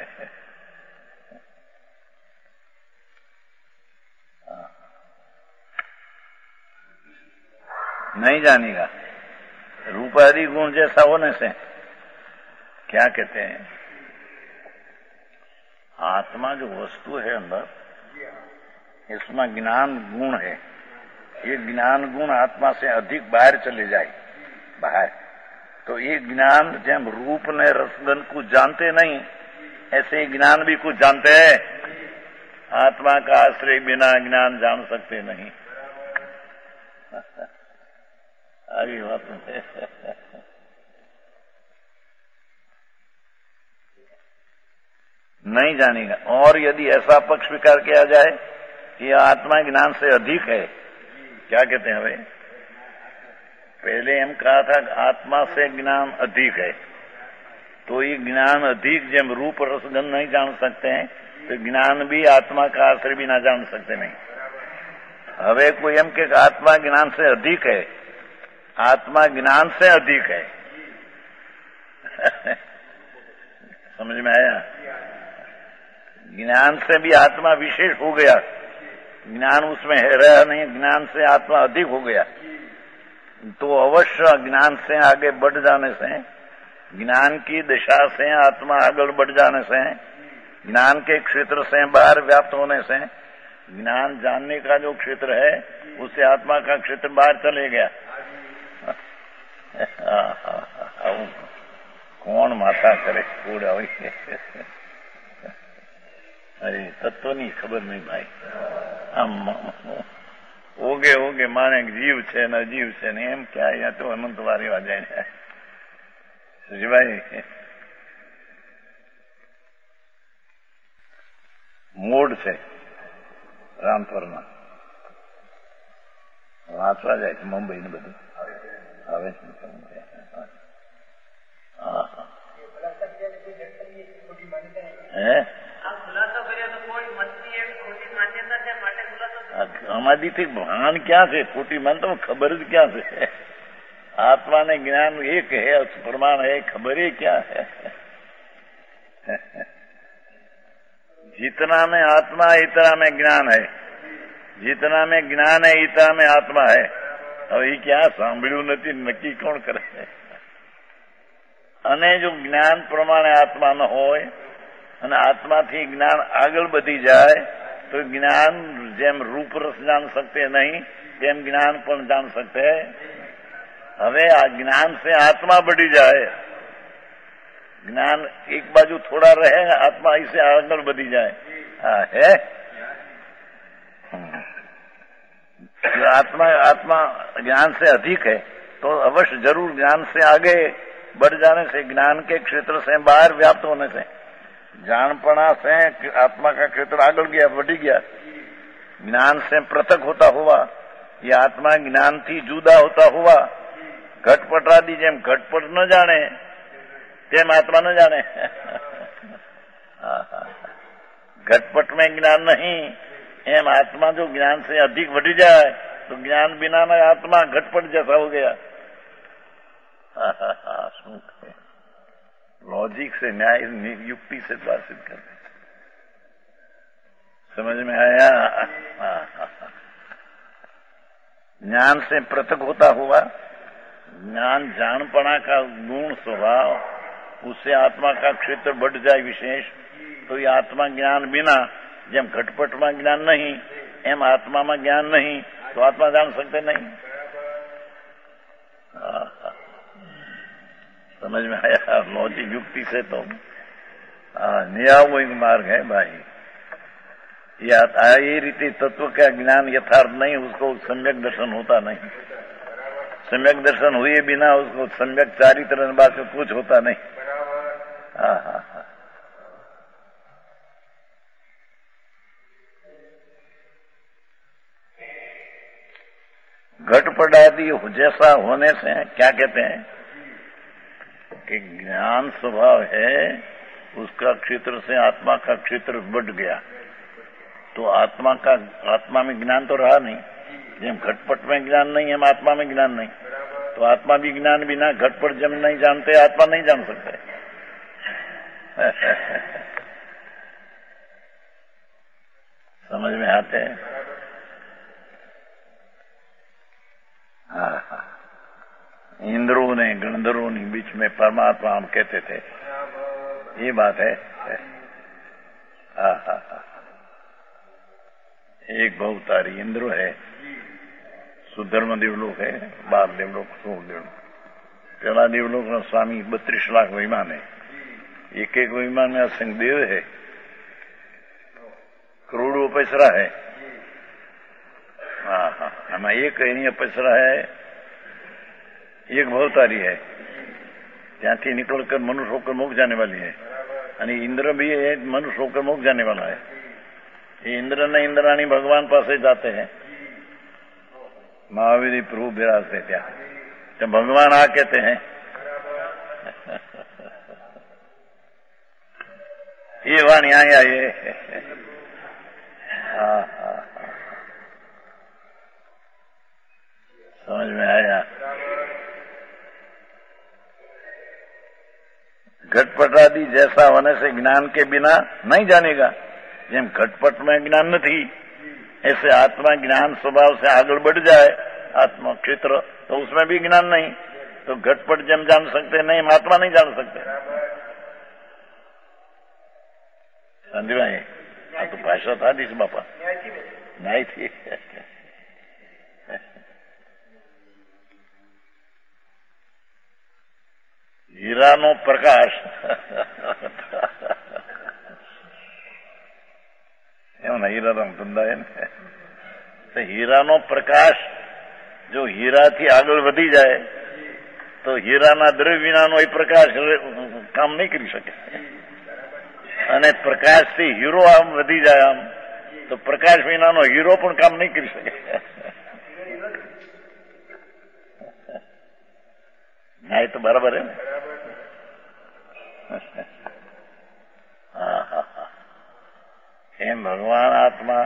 नहीं जानेगा रूप आदि गुण जैसा होने से। क्या कहते हैं? आत्मा जो वस्तु है अंदर, इसमें ज्ञान गुण है, ये ज्ञान गुण आत्मा से अधिक बाहर चले जाए, बाहर, तो ये ज्ञान जब रूप ने रसगन को जानते नहीं, ऐसे ज्ञान भी कुछ जानते हैं। आत्मा का आश्रय बिना ज्ञान जान सकते नहीं। आगे बात है। नहीं जानेगा। और यदि ऐसा पक्ष स्वीकार किया जाए कि आत्मा ज्ञान से अधिक है, क्या कहते हैं भाई? पहले हम कहा था आत्मा से ज्ञान अधिक है, तो ये ज्ञान अधिक जब रूप रसगंध नहीं जान सकते हैं, तो ज्ञान भी आत्मा का आश्रय भी ना जान सकते नहीं। हवे कोई एम के आत्मा ज्ञान से अधिक है, आत्मा ज्ञान से अधिक है। समझ में आया? ज्ञान से भी आत्मा विशेष हो गया, ज्ञान उसमें रहा नहीं, ज्ञान से आत्मा अधिक हो गया, तो अवश्य ज्ञान से आगे बढ़ जाने से, ज्ञान की दिशा से आत्मा आगे बढ़ जाने से, ज्ञान के क्षेत्र से बाहर व्याप्त होने से, ज्ञान जानने का जो क्षेत्र है उससे आत्मा का क्षेत्र बाहर चले गया। कौन माथा करे पूरा हुई। अरे तत्व नहीं खबर नहीं भाई। ओगे माने जीव छे न जीव छे ने एम क्या, या तो हेमंत वारी वाजाय जाए सुजीभाई। मूड છે રામપુરમાં વાંચવા જાય છે, મુંબઈ ને બધું આવે છે। અમારીથી ભાન ક્યાં છે? ખોટી માનતા ખબર જ ક્યાં છે? आत्मा ने ज्ञान एक है, प्रमाण है, खबर ही क्या है? जितना में आत्मा है इतना में ज्ञान है, जितना में ज्ञान है इतना में आत्मा है। હવે એ ક્યાં સાંભળ્યું નથી, નક્કી કોણ કરે? અને જો જ્ઞાન પ્રમાણે આત્મા ન હોય અને આત્માથી જ્ઞાન આગળ बढ़ी जाए तो ज्ञान જેમ रूप रस जान सकते नहीं તેમ ज्ञान પણ जान सकते हैं। હવે આ ज्ञान से आत्मा बढ़ी जाए, ज्ञान एक बाजू थोड़ा रहे, आत्मा इससे આગળ बढ़ी जाए। हाँ है आत्मा ज्ञान से अधिक है तो अवश्य जरूर ज्ञान से आगे बढ़ जाने से, ज्ञान के क्षेत्र से बाहर व्याप्त होने से, जानपणा से आत्मा का क्षेत्र आगे गया, बढ़ी गया। ज्ञान से पृथक होता हुआ ये आत्मा ज्ञान थी जुदा होता हुआ घटपट आदि जेम घटपट न जाने तेम आत्मा न जाने। घटपट में ज्ञान नहीं, एम आत्मा जो ज्ञान से अधिक बढ़ी जाए तो ज्ञान बिना ना आत्मा घटपट जैसा हो गया। लॉजिक से, न्याय युक्ति से बात सिद्ध करते, समझ में आया? ज्ञान से पृथक होता हुआ ज्ञान जानपणा का गुण स्वभाव, उससे आत्मा का क्षेत्र बढ़ जाए विशेष, तो ये आत्मा ज्ञान बिना જેમ ઘટપટમાં જ્ઞાન नहीं એમ આત્મામાં જ્ઞાન नहीं तो आत्मा जान सकते नहीं। समझ में आया? लॉजिक युक्ति से तो न्यायिक मार्ग है भाई। ये रीति तत्व का ज्ञान यथार्थ नहीं, उसको सम्यक दर्शन होता नहीं। सम्यक दर्शन हुए बिना उसको सम्यक चारित्र बात कुछ होता नहीं। हाँ हाँ हाँ। घटपट आदि जैसा होने से क्या कहते हैं कि ज्ञान स्वभाव है, उसका क्षेत्र से आत्मा का क्षेत्र बढ़ गया तो आत्मा में ज्ञान तो रहा नहीं। जब घटपट में ज्ञान नहीं है, आत्मा में ज्ञान नहीं, तो आत्मा भी ज्ञान बिना घटपट जब नहीं जानते आत्मा नहीं जान सकते। समझ में आते हैं? इंद्रों ने गंधर्वों ने बीच में परमात्मा हम कहते थे, ये बात है। एक बहुतारी इंद्र है, सुधर्म देवलोक है, 12 देवलोक, 16 देवलोक। पहला देवलोक में स्वामी 32 लाख विमान है, एक एक विमान में असंख्य देव है, करोड़ों पैसरा है। हाँ, एक पैसरा है, एक बहुतारी है, ત્યાંથી निकलकर मनुष्य होकर मुख जाने वाली है। અને इंद्र भी मनुष्य होकर मुख जाने वाला है। ये इंद्र ने इंद्राणी भगवान पास जाते हैं, महावीर प्रभु विराजते त्या, तो भगवान आ कहते हैं ये वाणी आया ये। समझ में आया? घटपट आदि जैसा होने से ज्ञान के बिना नहीं जानेगा। જેમ घटपट में ज्ञान नहीं, ऐसे आत्मा ज्ञान स्वभाव से आगे बढ़ जाए आत्मा क्षेत्र, तो उसमें भी ज्ञान नहीं, तो घटपट जम जान सकते नहीं, आत्मा नहीं जान सकते। समझ भाई? हाँ तो भाषा था दिस बापा नहीं थी। हीरानो प्रकाश એમ હીરાનો ધંધા है ને, तो हीराનો प्रकाश जो हीराથી આગળ વધી જાય તો હીરાના દ્રવ્ય વિનાનો એ પ્રકાશ કામ નહીં કરી શકે, અને પ્રકાશથી હીરો આમ વધી જાય આમ તો પ્રકાશ વિનાનો હીરો પણ કામ નહીં કરી શકે। ના એ તો બરાબર है ને? एम भगवान आत्मा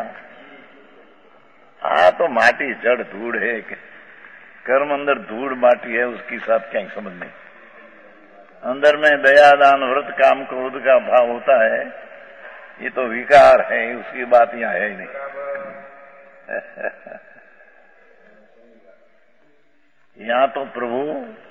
तो माटी जड़ धूड़ है, कर्म अंदर धूड़ माटी है, उसके साथ क्या समझ नहीं। अंदर में दया दान व्रत काम क्रोध का भाव होता है, ये तो विकार है, उसकी बात यहाँ है ही नहीं। यहाँ तो प्रभु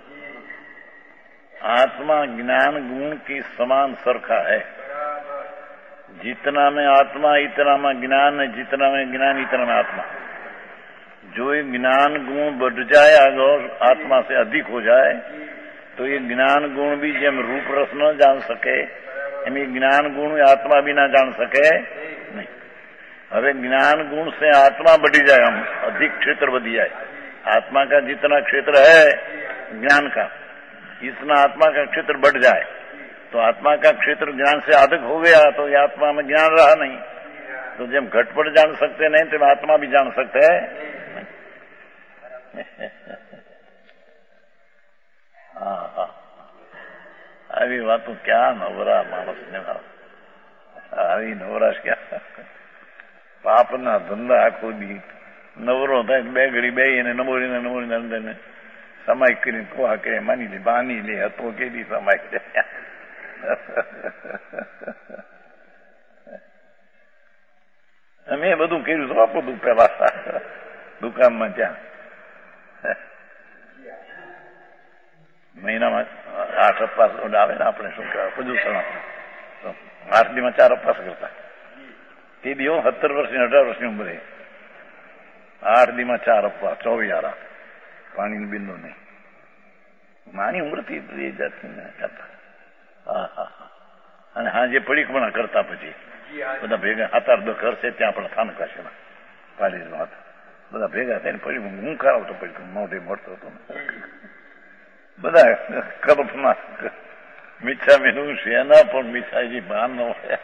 आत्मा ज्ञान गुण की समान सरखा है। जितना में आत्मा इतना में ज्ञान है, जितना में ज्ञान इतना में आत्मा। जो ये ज्ञान गुण बढ़ जाए अगर आत्मा से अधिक हो जाए तो ये ज्ञान गुण भी जब रूप रस न जान सके, यानी ज्ञान गुण आत्मा भी ना जान सके नहीं। હવે ज्ञान गुण से आत्मा बढ़ी जाए, हम अधिक क्षेत्र बढ़ी जाए। आत्मा का जितना क्षेत्र है ज्ञान का, इतना आत्मा का क्षेत्र बढ़ जाए तो आत्मा का क्षेत्र ज्ञान से अधिक हो गया तो ये आत्मा में ज्ञान रहा नहीं। तो जब घटपट जान सकते नहीं तो आत्मा भी जान सकते हैं। हाँ, આવી વાતો ક્યાં નવરા માણસને, આવી નવરાશ ક્યાં? પાપના ધંધા આખો દી નવરો થાય, બે ઘડી બેહીને નમોરીને નમોરીને સમાય કરીને કોહા કરે માની લે, બાની લે, હતો કેદી સમાય છે. અમે બધું કર્યું તો આપું પેલા દુકાનમાં ત્યાં મહિનામાં 8 અપવાસ આવે ને, આપણે શું કહેવાય પ્રદૂષણ, 8 દીમાં 4 અપવાસ કરતા. તે દીઓ 17 વર્ષની 18 વર્ષની ઉંમરે 8 દીમાં 4 અપવાસ, 24 આરા, પાણીનું બિંદુ નહીં. માની ઉંમરથી એ જાતની કરતા. હા હા. અને હા, જે પડીકપણા કરતા પછી બધા ભેગા 7-8 ઘર છે ત્યાં પણ સ્થાનકા છે પાલીસમાં હતા, બધા ભેગા થઈને પડી હું કરાવતો પડી મોઢે મળતો હતો. બધા કલ્પના મીઠા મીઠું શેના પણ મીઠાઈજી ભાન ન હોય.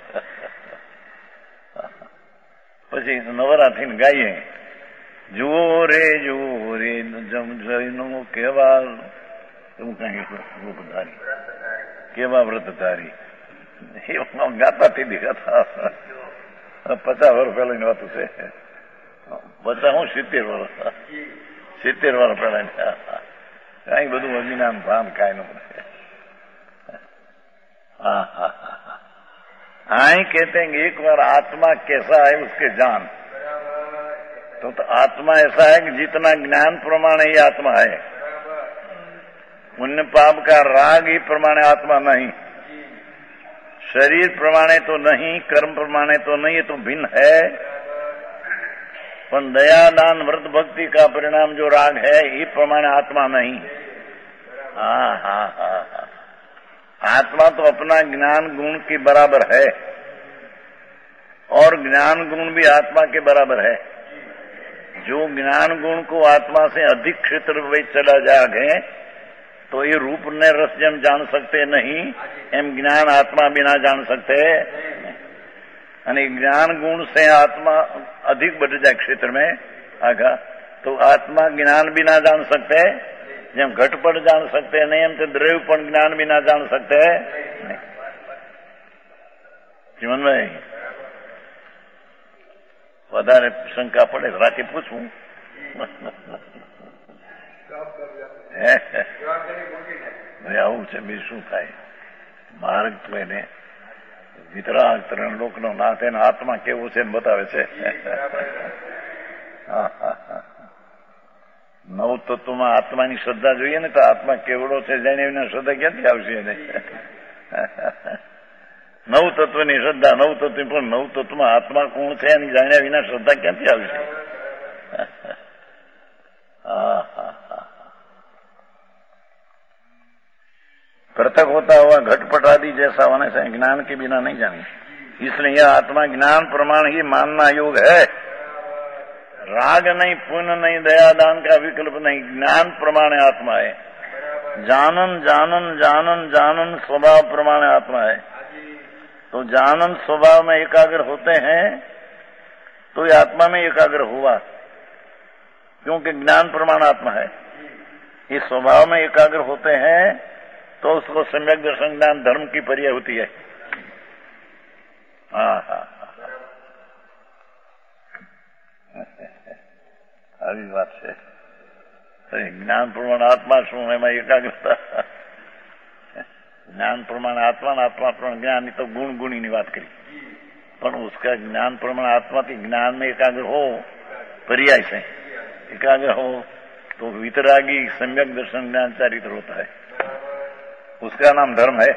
પછી નવરાત્રીને ગાઈએ, જુઓ રે જમ જઈનો કેવા, એવું કઈ રૂપધારી, કેવા વ્રતધારી, એ ગાતા તે દેખાતા. 50 વર્ષ પહેલાની વાત છે. 50 હું 70 વર્ષ, 70 વર્ષ પહેલા કઈ બધું અજ્ઞાન ભાન કાય નું. हाँ हाँ हाँ, आई कहते हैं एक बार आत्मा कैसा है उसके जान। तो आत्मा ऐसा है कि जितना ज्ञान प्रमाण ये आत्मा है, पुण्य पाप का राग ही प्रमाण आत्मा नहीं, शरीर प्रमाणे तो नहीं, कर्म प्रमाणे तो नहीं, ये तो भिन्न है। पर दया दान व्रत भक्ति का परिणाम जो राग है ये प्रमाण आत्मा नहीं। हाँ हाँ हाँ हाँ, आत्मा तो अपना ज्ञान गुण के बराबर है और ज्ञान गुण भी आत्मा के बराबर है। जो ज्ञान गुण को आत्मा से अधिक क्षेत्र में चला जाए तो ये रूप ने रस जम जान सकते नहीं, एम ज्ञान आत्मा बिना जान सकते। અને જ્ઞાન ગુણ से आत्मा अधिक बढ़ जाए क्षेत्र में आगा तो आत्मा ज्ञान भी ना जान सकते, જેમ ઘટપટ જાણ सकते नहीं, એમ तो દ્રવ્ય પણ જ્ઞાन भी ना जान सकते नहीं। જીવન ભાઈ વધારે શંકા પડે રાતે પૂછવું. આવું છે બીજું શું થાય? માર્ગ તો એને વિતરાગ ત્રણ લોકનો નાથ એને આત્મા કેવું છે બતાવે છે. નવ તત્વમાં આત્માની શ્રદ્ધા જોઈએ ને તો આત્મા કેવડો છે જાણે વિના શ્રદ્ધા ક્યાંથી આવશે એને? નવ તત્વની શ્રદ્ધા, નવ તત્વ પણ નવ તત્વમાં આત્મા કોણ છે એની જાણ્યા વિના શ્રદ્ધા ક્યાંથી આવશે? पृथक होता हुआ घटपट आदि जैसा होने से ज्ञान के बिना नहीं जानी, इसलिए यह आत्मा ज्ञान प्रमाण ही मानना योग है। राग नहीं, पुण्य नहीं, दया दान का विकल्प नहीं, ज्ञान प्रमाण आत्मा है। जानन जानन जानन जानन स्वभाव प्रमाण आत्मा है। तो जानन स्वभाव में एकाग्र होते हैं तो ये आत्मा में एकाग्र हुआ, क्योंकि ज्ञान प्रमाण आत्मा है। ये स्वभाव में एकाग्र होते हैं तो उसको सम्यक दर्शन ज्ञान धर्म की पर्याय होती है। हाँ हाँ, આવી વાત છે। જ્ઞાન પ્રમાણ આત્મા શું, એમાં એકાગ્રતા જ્ઞાન પ્રમાણે આત્મા, આત્મા પ્રમાણે જ્ઞાન. તો ગુણ ગુણીની વાત કરી, પણ उसका ज्ञान प्रमाण आत्मा के ज्ञान में एकाग्र हो, पर्याय से एकाग्र हो, तो वितरागी सम्यक दर्शन ज्ञान चारित्र होता है. उसका नाम धर्म है.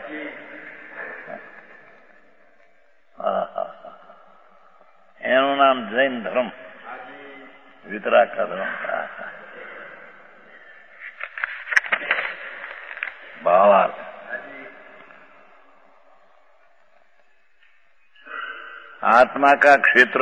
એનું નામ જૈન ધર્મ, વિતરાગ का धर्म. भावार्थ आत्मा का क्षेत्र,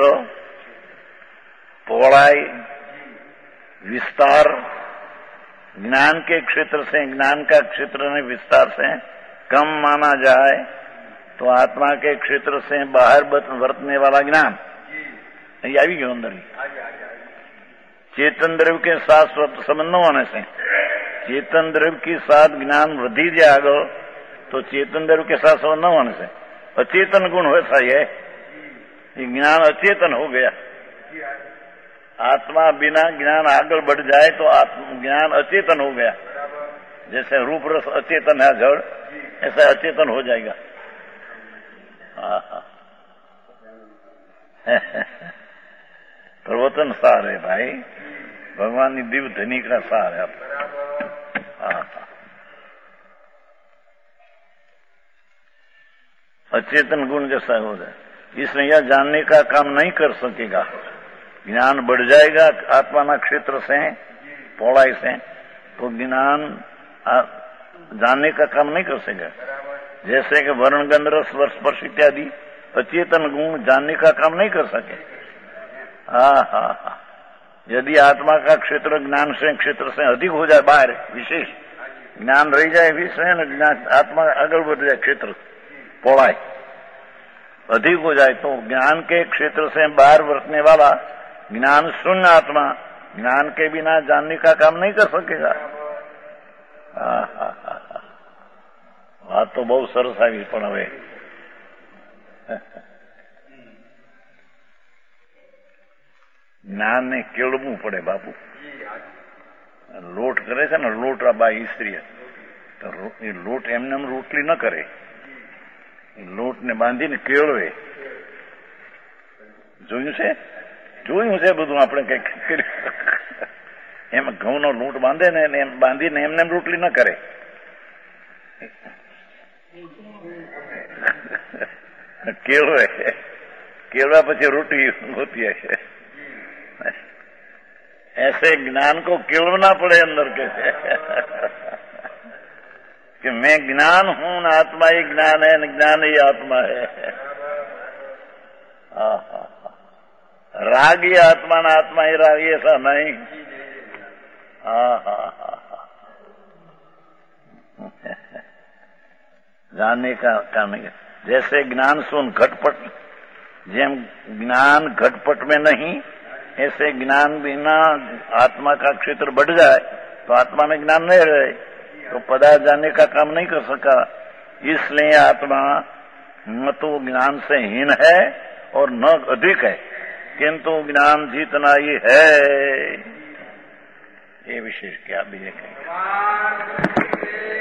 पौड़ाई, विस्तार ज्ञान के क्षेत्र से, ज्ञान का क्षेत्र में विस्तार से कम माना जाए तो आत्मा के क्षेत्र से बाहर वर्तने वाला ज्ञान ये આવી ગયો અંદર. चेतन द्रव्य के साथ संबंध न होने से चेतन द्रव्य के साथ ज्ञान वृद्धि जाए आगे, तो चेतन द्रव्य के साथ संबंध न होने से अचेतन गुण होता है. ये ज्ञान अचेतन हो गया. आत्मा बिना ज्ञान आगे बढ़ जाए तो ज्ञान अचेतन हो गया. जैसे रूप रस अचेतन है जड़, ऐसा अचेतन हो जाएगा. प्रवचन सार है भाई, भगवान की दिव्य धनी का सार है. अचेतन गुण जैसा हो जाए, इसलिए यह जानने का काम नहीं कर सकेगा. ज्ञान बढ़ जाएगा आत्मा क्षेत्र से, पौड़ाई से, तो ज्ञान जानने का काम नहीं कर सकेगा. जैसे कि वर्ण गंध रस स्पर्श इत्यादि अचेतन गुण जानने का काम नहीं कर सके. यदि आत्मा का क्षेत्र ज्ञान से क्षेत्र से अधिक हो जाए, बाहर विशेष ज्ञान रह जाए विषय, ज्ञान आत्मा आगे बढ़ जाए, क्षेत्र पौड़ाई अधिक हो जाए, तो ज्ञान के क्षेत्र से बाहर बरतने वाला ज्ञान शून्य आत्मा ज्ञान के बिना जानने का काम नहीं कर सकेगा. बात तो बहुत सरस आई, पण હવે જ્ઞાનને કેળવવું પડે બાપુ. લોટ કરે છે ને, લોટ બાઈ સ્ત્રી, તો એ લોટ એમને રોટલી ન કરે, લોટને બાંધીને કેળવે. જોયું છે બધું આપણે કઈક એમાં ઘઉંનો લોટ બાંધે ને એમ બાંધીને એમને રોટલી ન કરે. केवड़ा પછી रोटी होती है. ऐसे ज्ञान को केवलना पड़े अंदर के कि मैं ज्ञान हूं न आत्मा ही ज्ञान है, न ज्ञान ही आत्मा है. राग ही आत्मा न आत्मा ही राग, ऐसा नहीं. जानने का काम नहीं. जैसे ज्ञान सुन घटपट, जेम ज्ञान घटपट में नहीं, ऐसे ज्ञान बिना आत्मा का क्षेत्र बढ़ जाए तो आत्मा में ज्ञान नहीं रहे, तो पदार्थ जानने का काम नहीं कर सका. इसलिए आत्मा न तो ज्ञान से हीन है और न अधिक है, किंतु ज्ञान जितना ही है. ये विशेष क्या भी है.